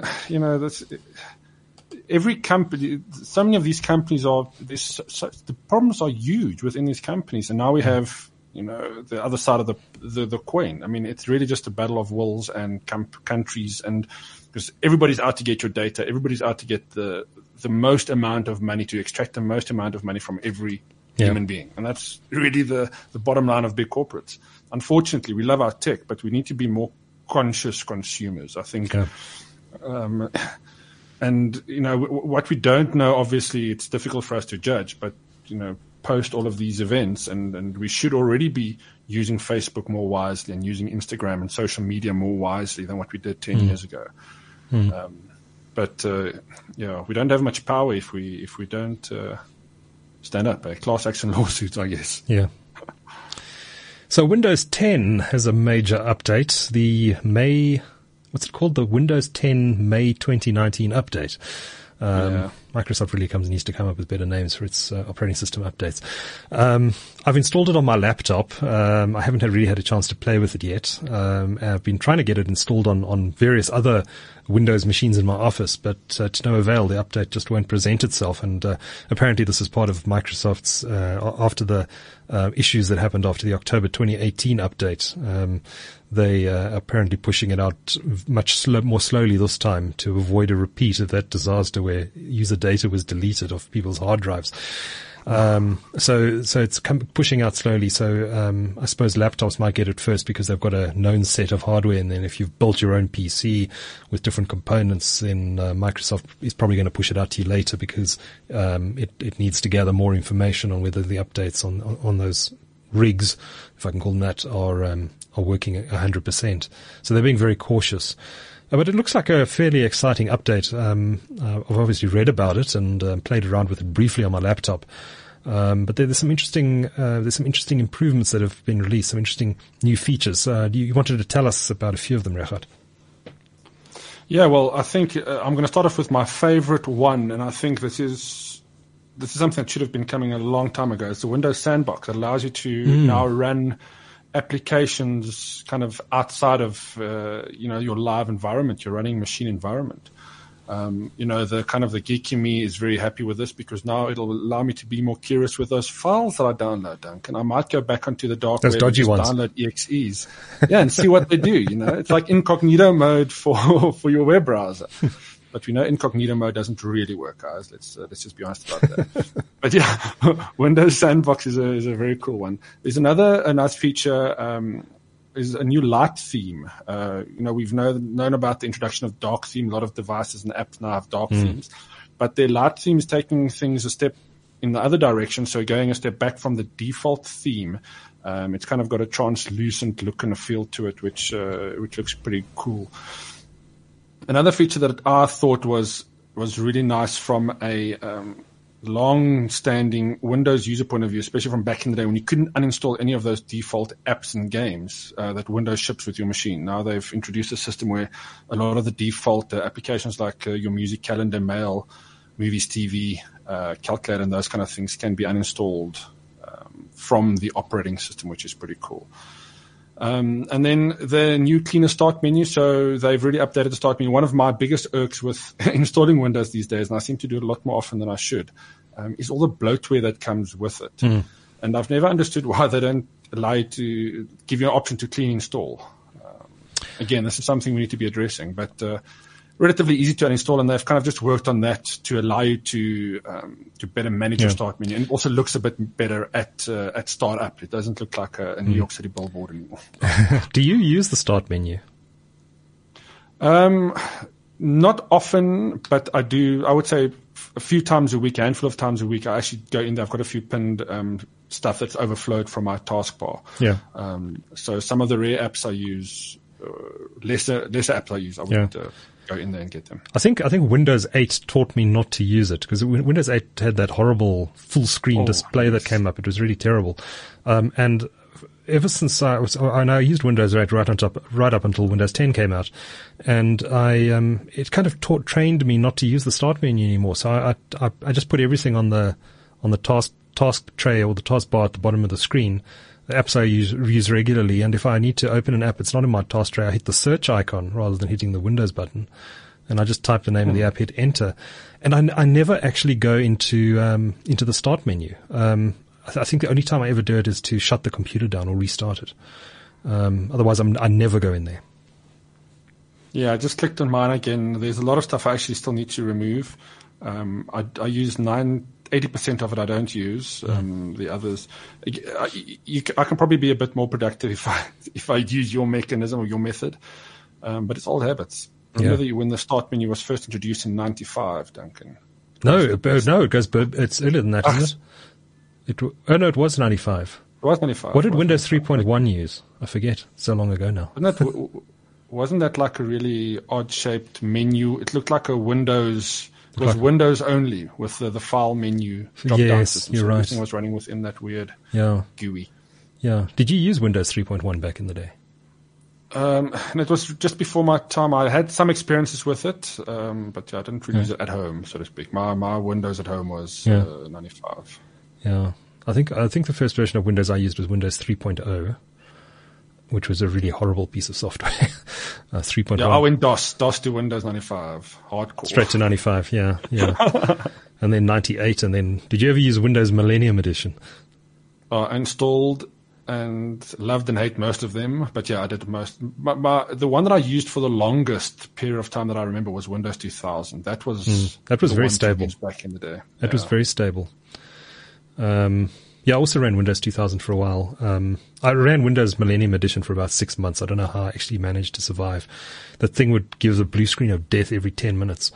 every company, so many of these companies the problems are huge within these companies, and now we have, the other side of the coin. I mean, it's really just a battle of wills and countries, and because everybody's out to get your data, everybody's out to get the most amount of money, to extract the most amount of money from every human being. And that's really the bottom line of big corporates. Unfortunately, we love our tech, but we need to be more conscious consumers, I think. Yeah. And, what we don't know, obviously, it's difficult for us to judge, but, post all of these events, and we should already be using Facebook more wisely and using Instagram and social media more wisely than what we did 10 years ago. But we don't have much power if we don't stand up. Class action lawsuits, I guess. Yeah. So Windows 10 has a major update. The what's it called? The Windows 10 May 2019 update. Microsoft really needs to come up with better names for its operating system updates. I've installed it on my laptop. I haven't really had a chance to play with it yet. I've been trying to get it installed on various other Windows machines in my office, but to no avail. The update just won't present itself, and apparently this is part of Microsoft's after the issues that happened after the October 2018 update. They are apparently pushing it out much more slowly this time to avoid a repeat of that disaster where user data was deleted off people's hard drives. So it's pushing out slowly. So, I suppose laptops might get it first because they've got a known set of hardware. And then if you've built your own PC with different components, then Microsoft is probably going to push it out to you later because, it needs to gather more information on whether the updates on those rigs, if I can call them that, are working 100%. So they're being very cautious. But it looks like a fairly exciting update. I've obviously read about it and played around with it briefly on my laptop. But there's some interesting improvements that have been released, some interesting new features. You wanted to tell us about a few of them, Regardt? Yeah, well, I think I'm going to start off with my favorite one, and I think this is something that should have been coming a long time ago. It's the Windows Sandbox that allows you to now run applications kind of outside of your live environment, your running machine environment. The kind of the geeky me is very happy with this because now it'll allow me to be more curious with those files that I download, Duncan. I might go back onto the dark web and just download EXEs, and see what they do. It's like incognito mode for your web browser. But we know incognito mode doesn't really work, guys. Let's just be honest about that. But yeah, Windows Sandbox is a very cool one. There's a nice feature, is a new light theme. We've known about the introduction of dark theme. A lot of devices and apps now have dark themes, but their light theme is taking things a step in the other direction. So going a step back from the default theme. It's kind of got a translucent look and a feel to it, which looks pretty cool. Another feature that I thought was really nice from a long-standing Windows user point of view, especially from back in the day when you couldn't uninstall any of those default apps and games that Windows ships with your machine. Now they've introduced a system where a lot of the default applications like your music calendar, mail, movies, TV, calculator, and those kind of things can be uninstalled from the operating system, which is pretty cool. And then the new cleaner start menu. So they've really updated the start menu. One of my biggest irks with installing Windows these days, and I seem to do it a lot more often than I should, is all the bloatware that comes with it. And I've never understood why they don't allow you to give you an option to clean install. Again, this is something we need to be addressing, but relatively easy to uninstall, and they've kind of just worked on that to allow you to better manage your start menu. And it also looks a bit better at startup. It doesn't look like a New York City billboard anymore. Do you use the start menu? Not often, but I do. I would say a few times a week, a handful of times a week. I actually go in there. I've got a few pinned stuff that's overflowed from my taskbar. Yeah. So some of the rare apps I use, lesser apps I use, I would go in there and get them. I think Windows 8 taught me not to use it because Windows 8 had that horrible full screen display that came up. It was really terrible. And ever since I used Windows 8 right up until Windows 10 came out, and it kind of trained me not to use the start menu anymore. So I just put everything on the task tray or the taskbar at the bottom of the screen. The apps I use regularly, and if I need to open an app, it's not in my task tray. I hit the search icon rather than hitting the Windows button, and I just type the name of the app, hit enter, and I never actually go into the start menu. I think the only time I ever do it is to shut the computer down or restart it. Otherwise, I never go in there. Yeah, I just clicked on mine again. There's a lot of stuff I actually still need to remove. I use 80% of it I don't use. The others, I can probably be a bit more productive if I use your mechanism or your method. But it's old habits. Remember when the start menu was first introduced in 95, Duncan? It goes. It's earlier than that, isn't it? It was 95. It was 95. What did Windows 3.1 use? I forget. So long ago now. Wasn't that like a really odd-shaped menu? It looked like a Windows. It was Windows only with the file menu drop-down system. Yes, you're right. Everything was running within that weird GUI. Yeah. Did you use Windows 3.1 back in the day? And it was just before my time. I had some experiences with it, but I didn't really use it at home, so to speak. My Windows at home was 95. Yeah. I think the first version of Windows I used was Windows 3.0. Which was a really horrible piece of software. 3.1. Yeah, I went DOS to Windows 95, hardcore. Straight to 95, yeah. And then 98, and then, did you ever use Windows Millennium Edition? I installed and loved and hate most of them. But yeah, I did most. The one that I used for the longest period of time that I remember was Windows 2000. That was very stable back in the day. That was very stable. I also ran Windows 2000 for a while. I ran Windows Millennium Edition for about 6 months. I don't know how I actually managed to survive. That thing would give us a blue screen of death every 10 minutes.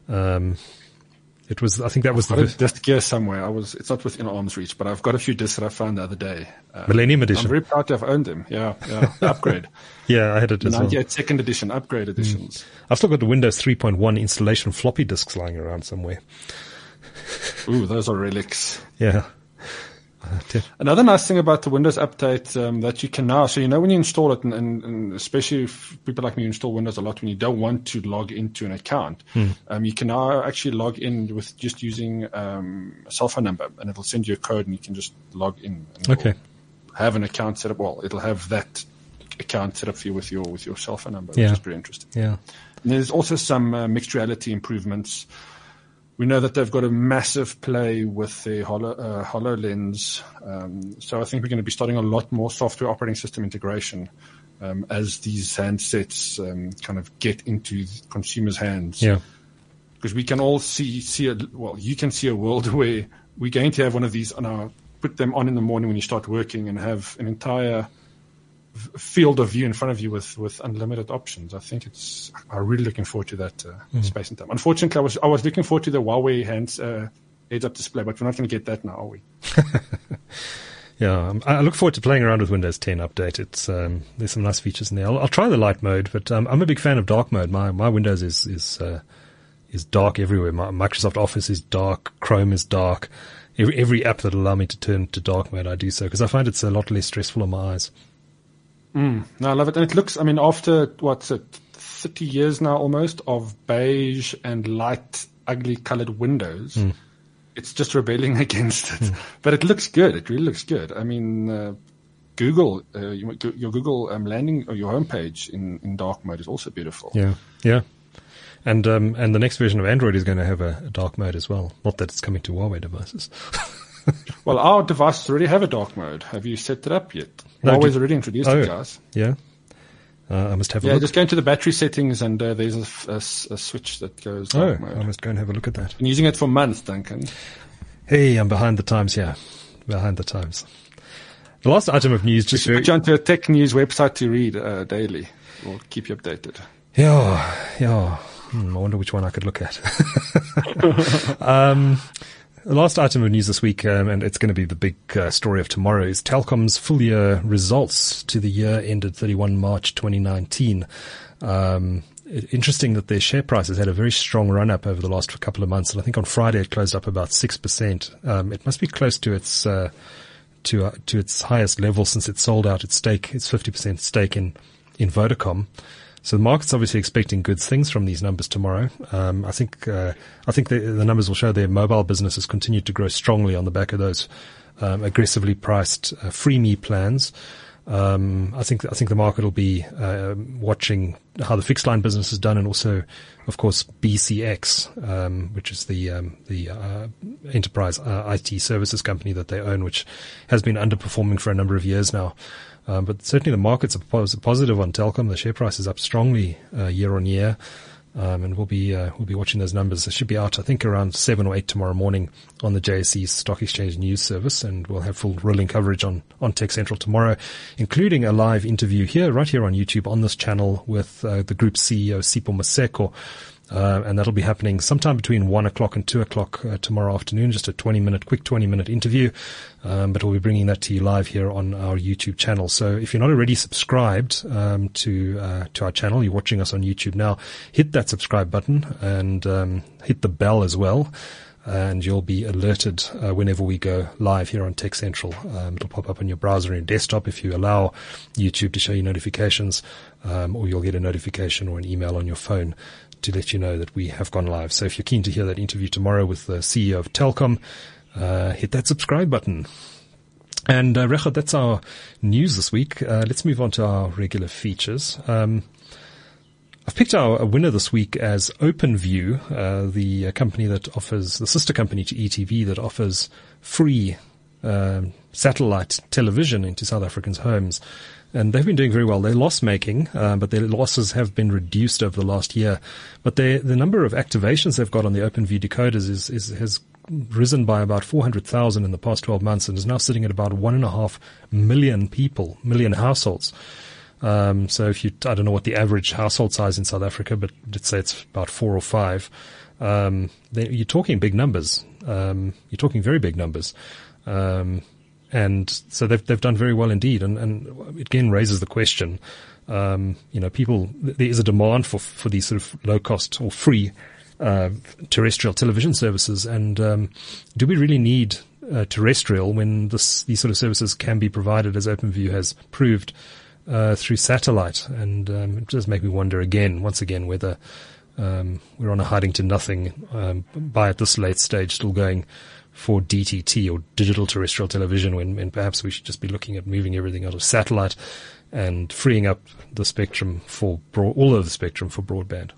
I think that was the disc gear somewhere. It's not within arm's reach, but I've got a few discs that I found the other day. Millennium Edition. I'm very proud to have owned them. Yeah. Upgrade. Yeah, I had it as well. 98 second edition, upgrade editions. I've still got the Windows 3.1 installation floppy disks lying around somewhere. Ooh, those are relics. Yeah. Another nice thing about the Windows update that you can now, so when you install it, and especially if people like me install Windows a lot when you don't want to log into an account, you can now actually log in with just using a cell phone number, and it'll send you a code, and you can just log in. And have an account set up. Well, it'll have that account set up for you with your cell phone number, which is pretty interesting. Yeah. And there's also some mixed reality improvements. We know that they've got a massive play with the HoloLens. So I think we're going to be starting a lot more software operating system integration as these handsets kind of get into consumers' hands. Yeah. Because we can all you can see a world where we're going to have one of these put them on in the morning when you start working and have an entire field of view in front of you with unlimited options. I think I'm really looking forward to that space and time. Unfortunately, I was looking forward to the Huawei heads-up display, but we're not going to get that now, are we? Yeah, I look forward to playing around with Windows 10 update. There's some nice features in there. I'll try the light mode, but I'm a big fan of dark mode. My Windows is dark everywhere. My Microsoft Office is dark. Chrome is dark. Every app that will allow me to turn to dark mode, I do so because I find it's a lot less stressful on my eyes. No, I love it. And it looks, after, 30 years now almost of beige and light, ugly colored windows, it's just rebelling against it. But it looks good. It really looks good. Google, your Google landing or your homepage in dark mode is also beautiful. Yeah, yeah. And the next version of Android is going to have a dark mode as well. Not that it's coming to Huawei devices. Well, our devices already have a dark mode. Have you set it up yet? Huawei's already introduced it, guys. Yeah. I must have a look. Yeah, just go into the battery settings and there's a switch that goes dark mode. I must go and have a look at that. Been using it for months, Duncan. Hey, I'm behind the times here. Behind the times. The last item of news just... put you onto a tech news website to read daily. We'll keep you updated. Yeah. I wonder which one I could look at. The last item of news this week, and it's going to be the big story of tomorrow, is Telkom's full year results to the year ended 31 March 2019. Interesting that their share price has had a very strong run up over the last couple of months, and I think on Friday it closed up about 6%. It must be close to its to its highest level since it sold out its 50% stake in Vodacom. So the market's obviously expecting good things from these numbers tomorrow. I think the numbers will show their mobile business has continued to grow strongly on the back of those aggressively priced freemium plans. I think the market will be watching how the fixed line business is done, and also, of course, BCX, which is the enterprise IT services company that they own, which has been underperforming for a number of years now. But certainly the market's positive on Telkom. The share price is up strongly year on year, and we'll be watching those numbers. They should be out, I think, around 7 or 8 tomorrow morning on the JSE Stock Exchange News Service, and we'll have full rolling coverage on Tech Central tomorrow, including a live interview right here on YouTube on this channel with the group CEO Sipho Maseko. And that'll be happening sometime between 1 o'clock and 2 o'clock tomorrow afternoon, just a quick 20-minute interview. But we'll be bringing that to you live here on our YouTube channel. So if you're not already subscribed to our channel, you're watching us on YouTube now, hit that subscribe button and hit the bell as well. And you'll be alerted whenever we go live here on Tech Central. It'll pop up on your browser and your desktop if you allow YouTube to show you notifications, or you'll get a notification or an email on your phone to let you know that we have gone live. So if you're keen to hear that interview tomorrow with the CEO of Telkom, hit that subscribe button. And Regardt, that's our news this week. Let's move on to our regular features. I've picked our winner this week as OpenView, the company that offers, the sister company to ETV that offers free satellite television into South Africans' homes. And they've been doing very well. They're loss-making, but their losses have been reduced over the last year. But the number of activations they've got on the OpenView decoders has risen by about 400,000 in the past 12 months and is now sitting at about 1.5 million households. So I don't know what the average household size in South Africa, but let's say it's about 4 or 5. You're talking big numbers. You're talking very big numbers. And so they've done very well indeed. And it again raises the question, there is a demand for these sort of low cost or free, terrestrial television services. And, do we really need, terrestrial when these sort of services can be provided, as OpenView has proved, through satellite? And, it does make me wonder once again, whether, we're on a hiding to nothing, by at this late stage still going for DTT or digital terrestrial television when perhaps we should just be looking at moving everything out of satellite and freeing up the spectrum for all of the spectrum for broadband.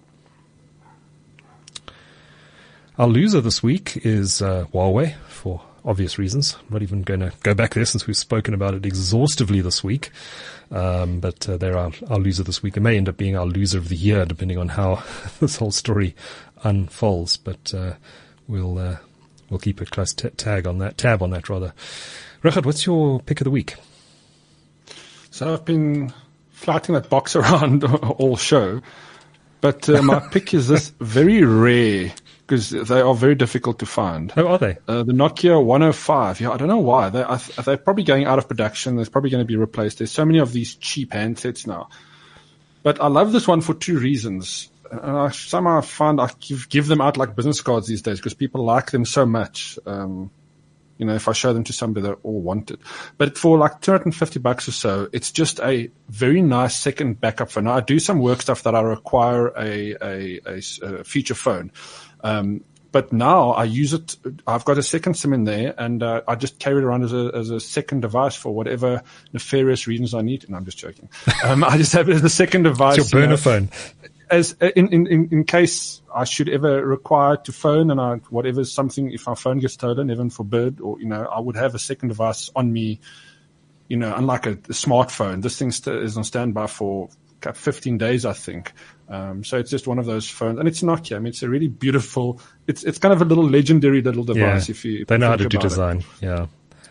Our loser this week is Huawei, for obvious reasons. I'm not even going to go back there since we've spoken about it exhaustively this week. But they're our loser this week. It may end up being our loser of the year, depending on how this whole story unfolds. But we'll keep a close tab on that. Richard, what's your pick of the week? So I've been flighting that box around all show, but my pick is this very rare, because they are very difficult to find. Oh, are they? The Nokia 105. Yeah, I don't know why. They're probably going out of production. They're probably going to be replaced. There's so many of these cheap handsets now. But I love this one for 2 reasons. And I somehow find I give them out like business cards these days because people like them so much. If I show them to somebody, they all want it. But for like $250 or so, it's just a very nice second backup phone. Now, I do some work stuff that I require a feature phone. But now I use it. I've got a second SIM in there, and I just carry it around as a second device for whatever nefarious reasons I need. And I'm just joking. I just have it as a second device. It's your burner phone. As in case I should ever require to phone, and if our phone gets stolen, heaven forbid, or I would have a second device on me. Unlike a smartphone, this thing is on standby for 15 days, I think. So it's just one of those phones, and it's Nokia. I mean, it's a really beautiful. It's kind of a little legendary little device. Yeah, they know how to do design. Yeah.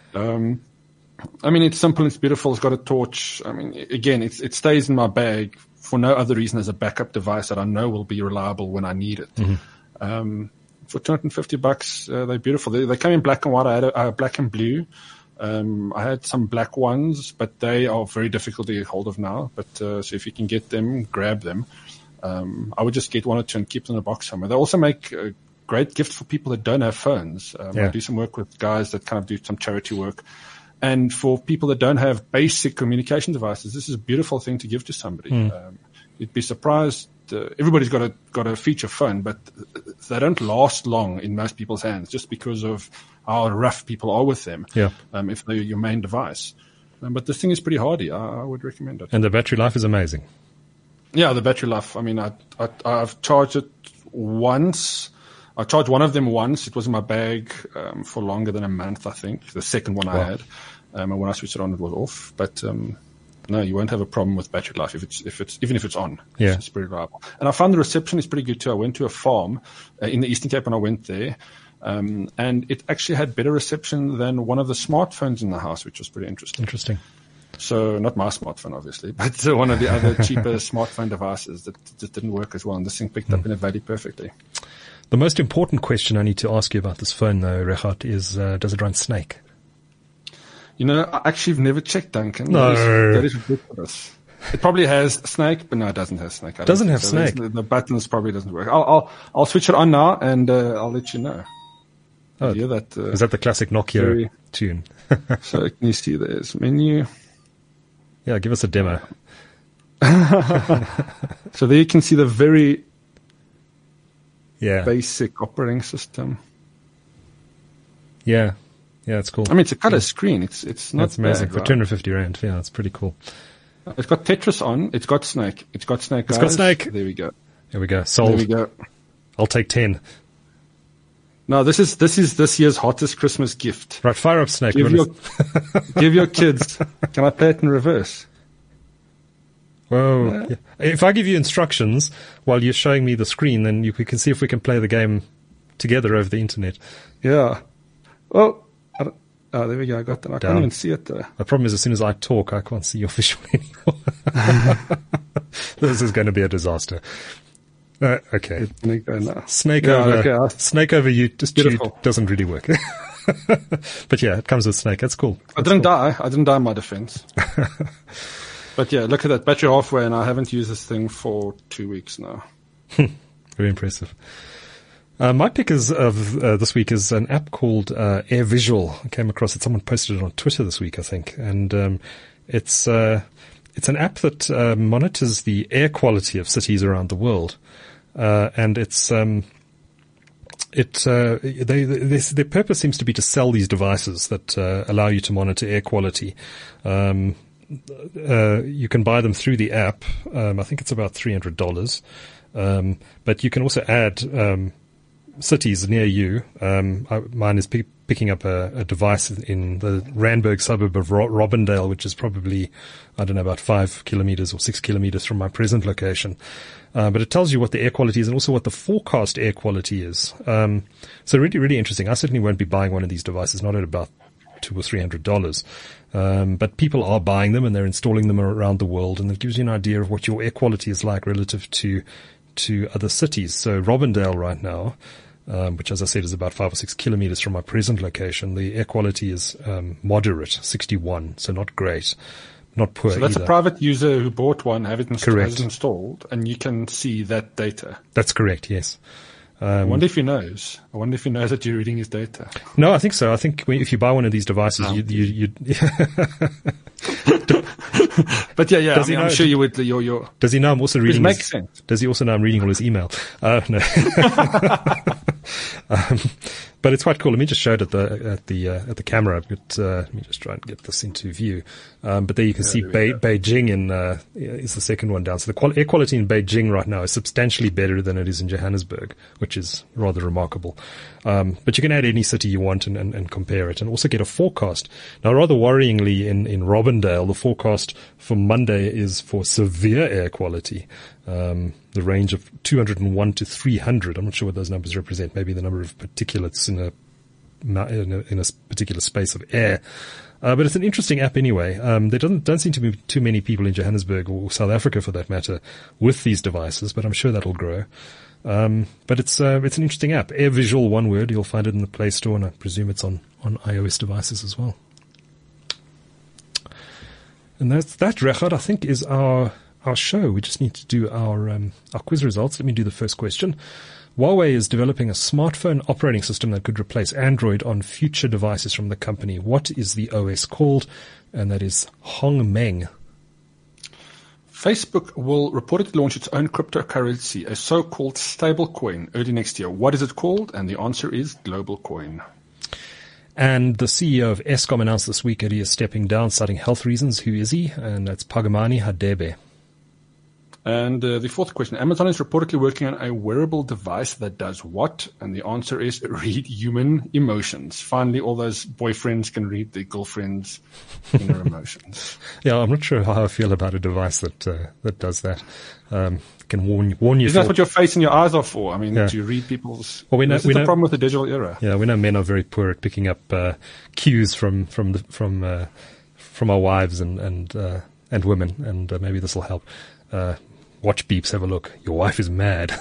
I mean, it's simple, it's beautiful, it's got a torch. I mean, again, it stays in my bag for no other reason as a backup device that I know will be reliable when I need it. Mm-hmm. For $250, they're beautiful. They come in black and white. I had a black and blue. I had some black ones, but they are very difficult to get hold of now. But so if you can get them, grab them. I would just get 1 or 2 and keep them in a box somewhere. They also make a great gift for people that don't have phones. I do some work with guys that kind of do some charity work. And for people that don't have basic communication devices, this is a beautiful thing to give to somebody. You'd be surprised. Everybody's got a feature phone, but they don't last long in most people's hands just because of how rough people are with them. Yeah. If they're your main device. But this thing is pretty hardy. I would recommend it. And the battery life is amazing. Yeah, the battery life. I mean, I've charged it once. I charged one of them once. It was in my bag for longer than a month, I think. The second one I had. And when I switched it on, it was off. But no, you won't have a problem with battery life even if it's on. Yeah. It's pretty reliable. And I found the reception is pretty good too. I went to a farm in the Eastern Cape when I went there. And it actually had better reception than one of the smartphones in the house, which was pretty interesting. Interesting. So not my smartphone, obviously, but one of the other cheaper smartphone devices that just didn't work as well. And this thing picked up in a valley perfectly. The most important question I need to ask you about this phone, though, Regardt, is does it run Snake? I actually have never checked, Duncan. No. That is ridiculous. It probably has Snake, but no, it doesn't have Snake. Doesn't have Snake. The buttons probably doesn't work. I'll switch it on now, and I'll let you know. Oh, hear that? Is that the classic Nokia tune? So can you see there's menu? Yeah, give us a demo. So there you can see the very Yeah. basic operating system. Yeah. Yeah, it's cool. I mean, it's a color screen. It's not That's amazing. bad, For right? 250 Rand. Yeah, that's pretty cool. It's got Tetris on. It's got Snake. It's got Snake, guys. It's got Snake. There we go. There we go. Sold. There we go. I'll take 10. No, this is this year's hottest Christmas gift. Right, fire up, Snake. Give your kids. Can I play it in reverse? Whoa. Yeah. If I give you instructions while you're showing me the screen, then we can see if we can play the game together over the internet. Yeah. Oh, there we go. I got that. I can't even see it though. The problem is, as soon as I talk, I can't see your visual anymore. This is going to be a disaster. Okay. Snake over you just doesn't really work. But yeah, it comes with Snake. That's cool. I didn't die in my defense. But yeah, look at that. Battery halfway, and I haven't used this thing for 2 weeks now. Very impressive. My pick of this week is an app called AirVisual. I came across it. Someone posted it on Twitter this week, I think. And it's an app that monitors the air quality of cities around the world. And their purpose seems to be to sell these devices that allow you to monitor air quality. You can buy them through the app. I think it's about $300. But you can also add cities near you. Mine is picking up a device in the Randburg suburb of Robindale, which is probably, I don't know, about 5 kilometers or 6 kilometers from my present location. But it tells you what the air quality is and also what the forecast air quality is. So really, really interesting. I certainly won't be buying one of these devices, not at about $200 or $300. But people are buying them and they're installing them around the world, and it gives you an idea of what your air quality is like relative to other cities. So Robindale right now, which, as I said, is about 5 or 6 kilometers from my present location, the air quality is moderate, 61, so not great, not poor. So that's either. A private user who bought one, has it installed, and you can see that data. That's correct, yes. I wonder if he knows. I wonder if he knows that you're reading his data. No, I think so. I think if you buy one of these devices, you But yeah, I'm sure you would. Does he know I'm also reading? Makes sense. Does he also know I'm reading all his email? No. But it's quite cool. Let me just show it at the camera. Let me just try and get this into view. But there you can see Beijing is the second one down. So the air quality in Beijing right now is substantially better than it is in Johannesburg, which is rather remarkable. But you can add any city you want and compare it, and also get a forecast. Now, rather worryingly, in Robindale, the forecast for Monday is for severe air quality. The range of 201 to 300. I'm not sure what those numbers represent. Maybe the number of particulates in a particular space of air. But it's an interesting app anyway. There don't seem to be too many people in Johannesburg or South Africa, for that matter, with these devices, but I'm sure that'll grow. But it's an interesting app. AirVisual, one word. You'll find it in the Play Store, and I presume it's on iOS devices as well. And that, Rechad, I think, is our show. We just need to do our quiz results. Let me do the first question. Huawei is developing a smartphone operating system that could replace Android on future devices from the company. What is the OS called? And that is Hongmeng. Facebook will reportedly launch its own cryptocurrency, a so-called stablecoin, early next year. What is it called? And the answer is GlobalCoin. And the CEO of Eskom announced this week that he is stepping down, citing health reasons. Who is he? And that's Phakamani Hadebe. And the fourth question, Amazon is reportedly working on a wearable device that does what? And the answer is read human emotions. Finally, all those boyfriends can read their girlfriends' inner emotions. Yeah, I'm not sure how I feel about a device that does that. Can warn you. Isn't that what your face and your eyes are for? I mean, to read people's... Well, this is the problem with the digital era. Yeah, we know men are very poor at picking up cues from our wives and women, and maybe this will help. Watch beeps, have a look. Your wife is mad.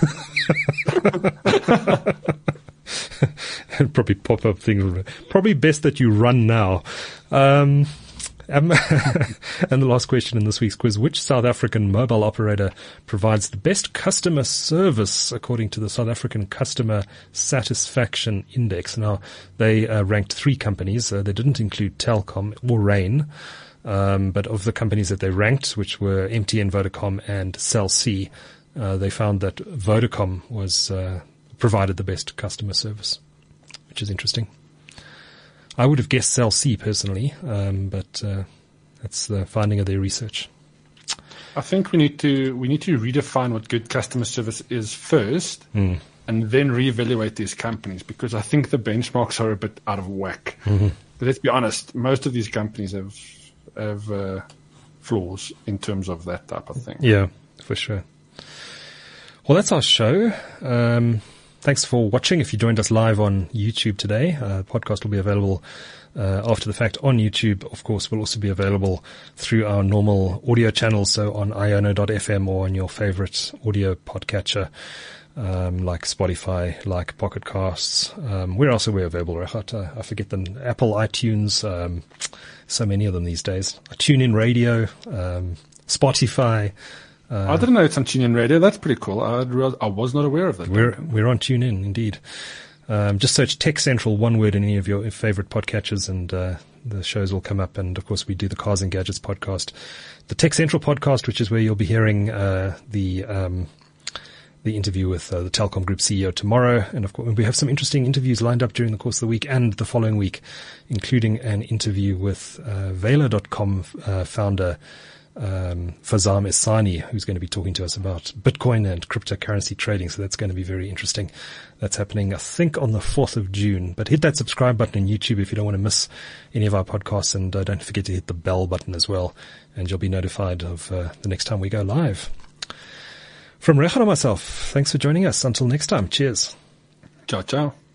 And probably pop up things. Probably best that you run now. And the last question in this week's quiz, which South African mobile operator provides the best customer service according to the South African Customer Satisfaction Index? Now, they ranked 3 companies. They didn't include Telkom or Rain. But of the companies that they ranked, which were MTN, Vodacom, and Cell C, they found that Vodacom was provided the best customer service, which is interesting. I would have guessed Cell C personally, but that's the finding of their research. I think we need to redefine what good customer service is first, and then reevaluate these companies, because I think the benchmarks are a bit out of whack. But let's be honest, most of these companies have flaws in terms of that type of thing. Yeah, for sure. Well, that's our show. Thanks for watching. If you joined us live on YouTube today, the podcast will be available after the fact on YouTube. Of course, will also be available through our normal audio channels, so on iono.fm or on your favorite audio podcatcher, like Spotify, like Pocket Casts. Where else are we available, Regardt? I forget them. Apple, iTunes, so many of them these days. TuneIn Radio, Spotify. I didn't know it's on TuneIn Radio. That's pretty cool. I was not aware of that. We're on TuneIn, indeed. Just search Tech Central, one word, in any of your favorite podcatchers, and the shows will come up. And of course, we do the Cars and Gadgets podcast, the Tech Central podcast, which is where you'll be hearing the interview with the Telkom Group CEO tomorrow. And of course, we have some interesting interviews lined up during the course of the week and the following week, including an interview with Vela.com founder Fazam Esani, who's going to be talking to us about Bitcoin and cryptocurrency trading. So that's going to be very interesting. That's happening, I think, on the 4th of June. But hit that subscribe button on YouTube if you don't want to miss any of our podcasts. And don't forget to hit the bell button as well. And you'll be notified of the next time we go live. From Regardt and myself, thanks for joining us. Until next time, cheers. Ciao, ciao.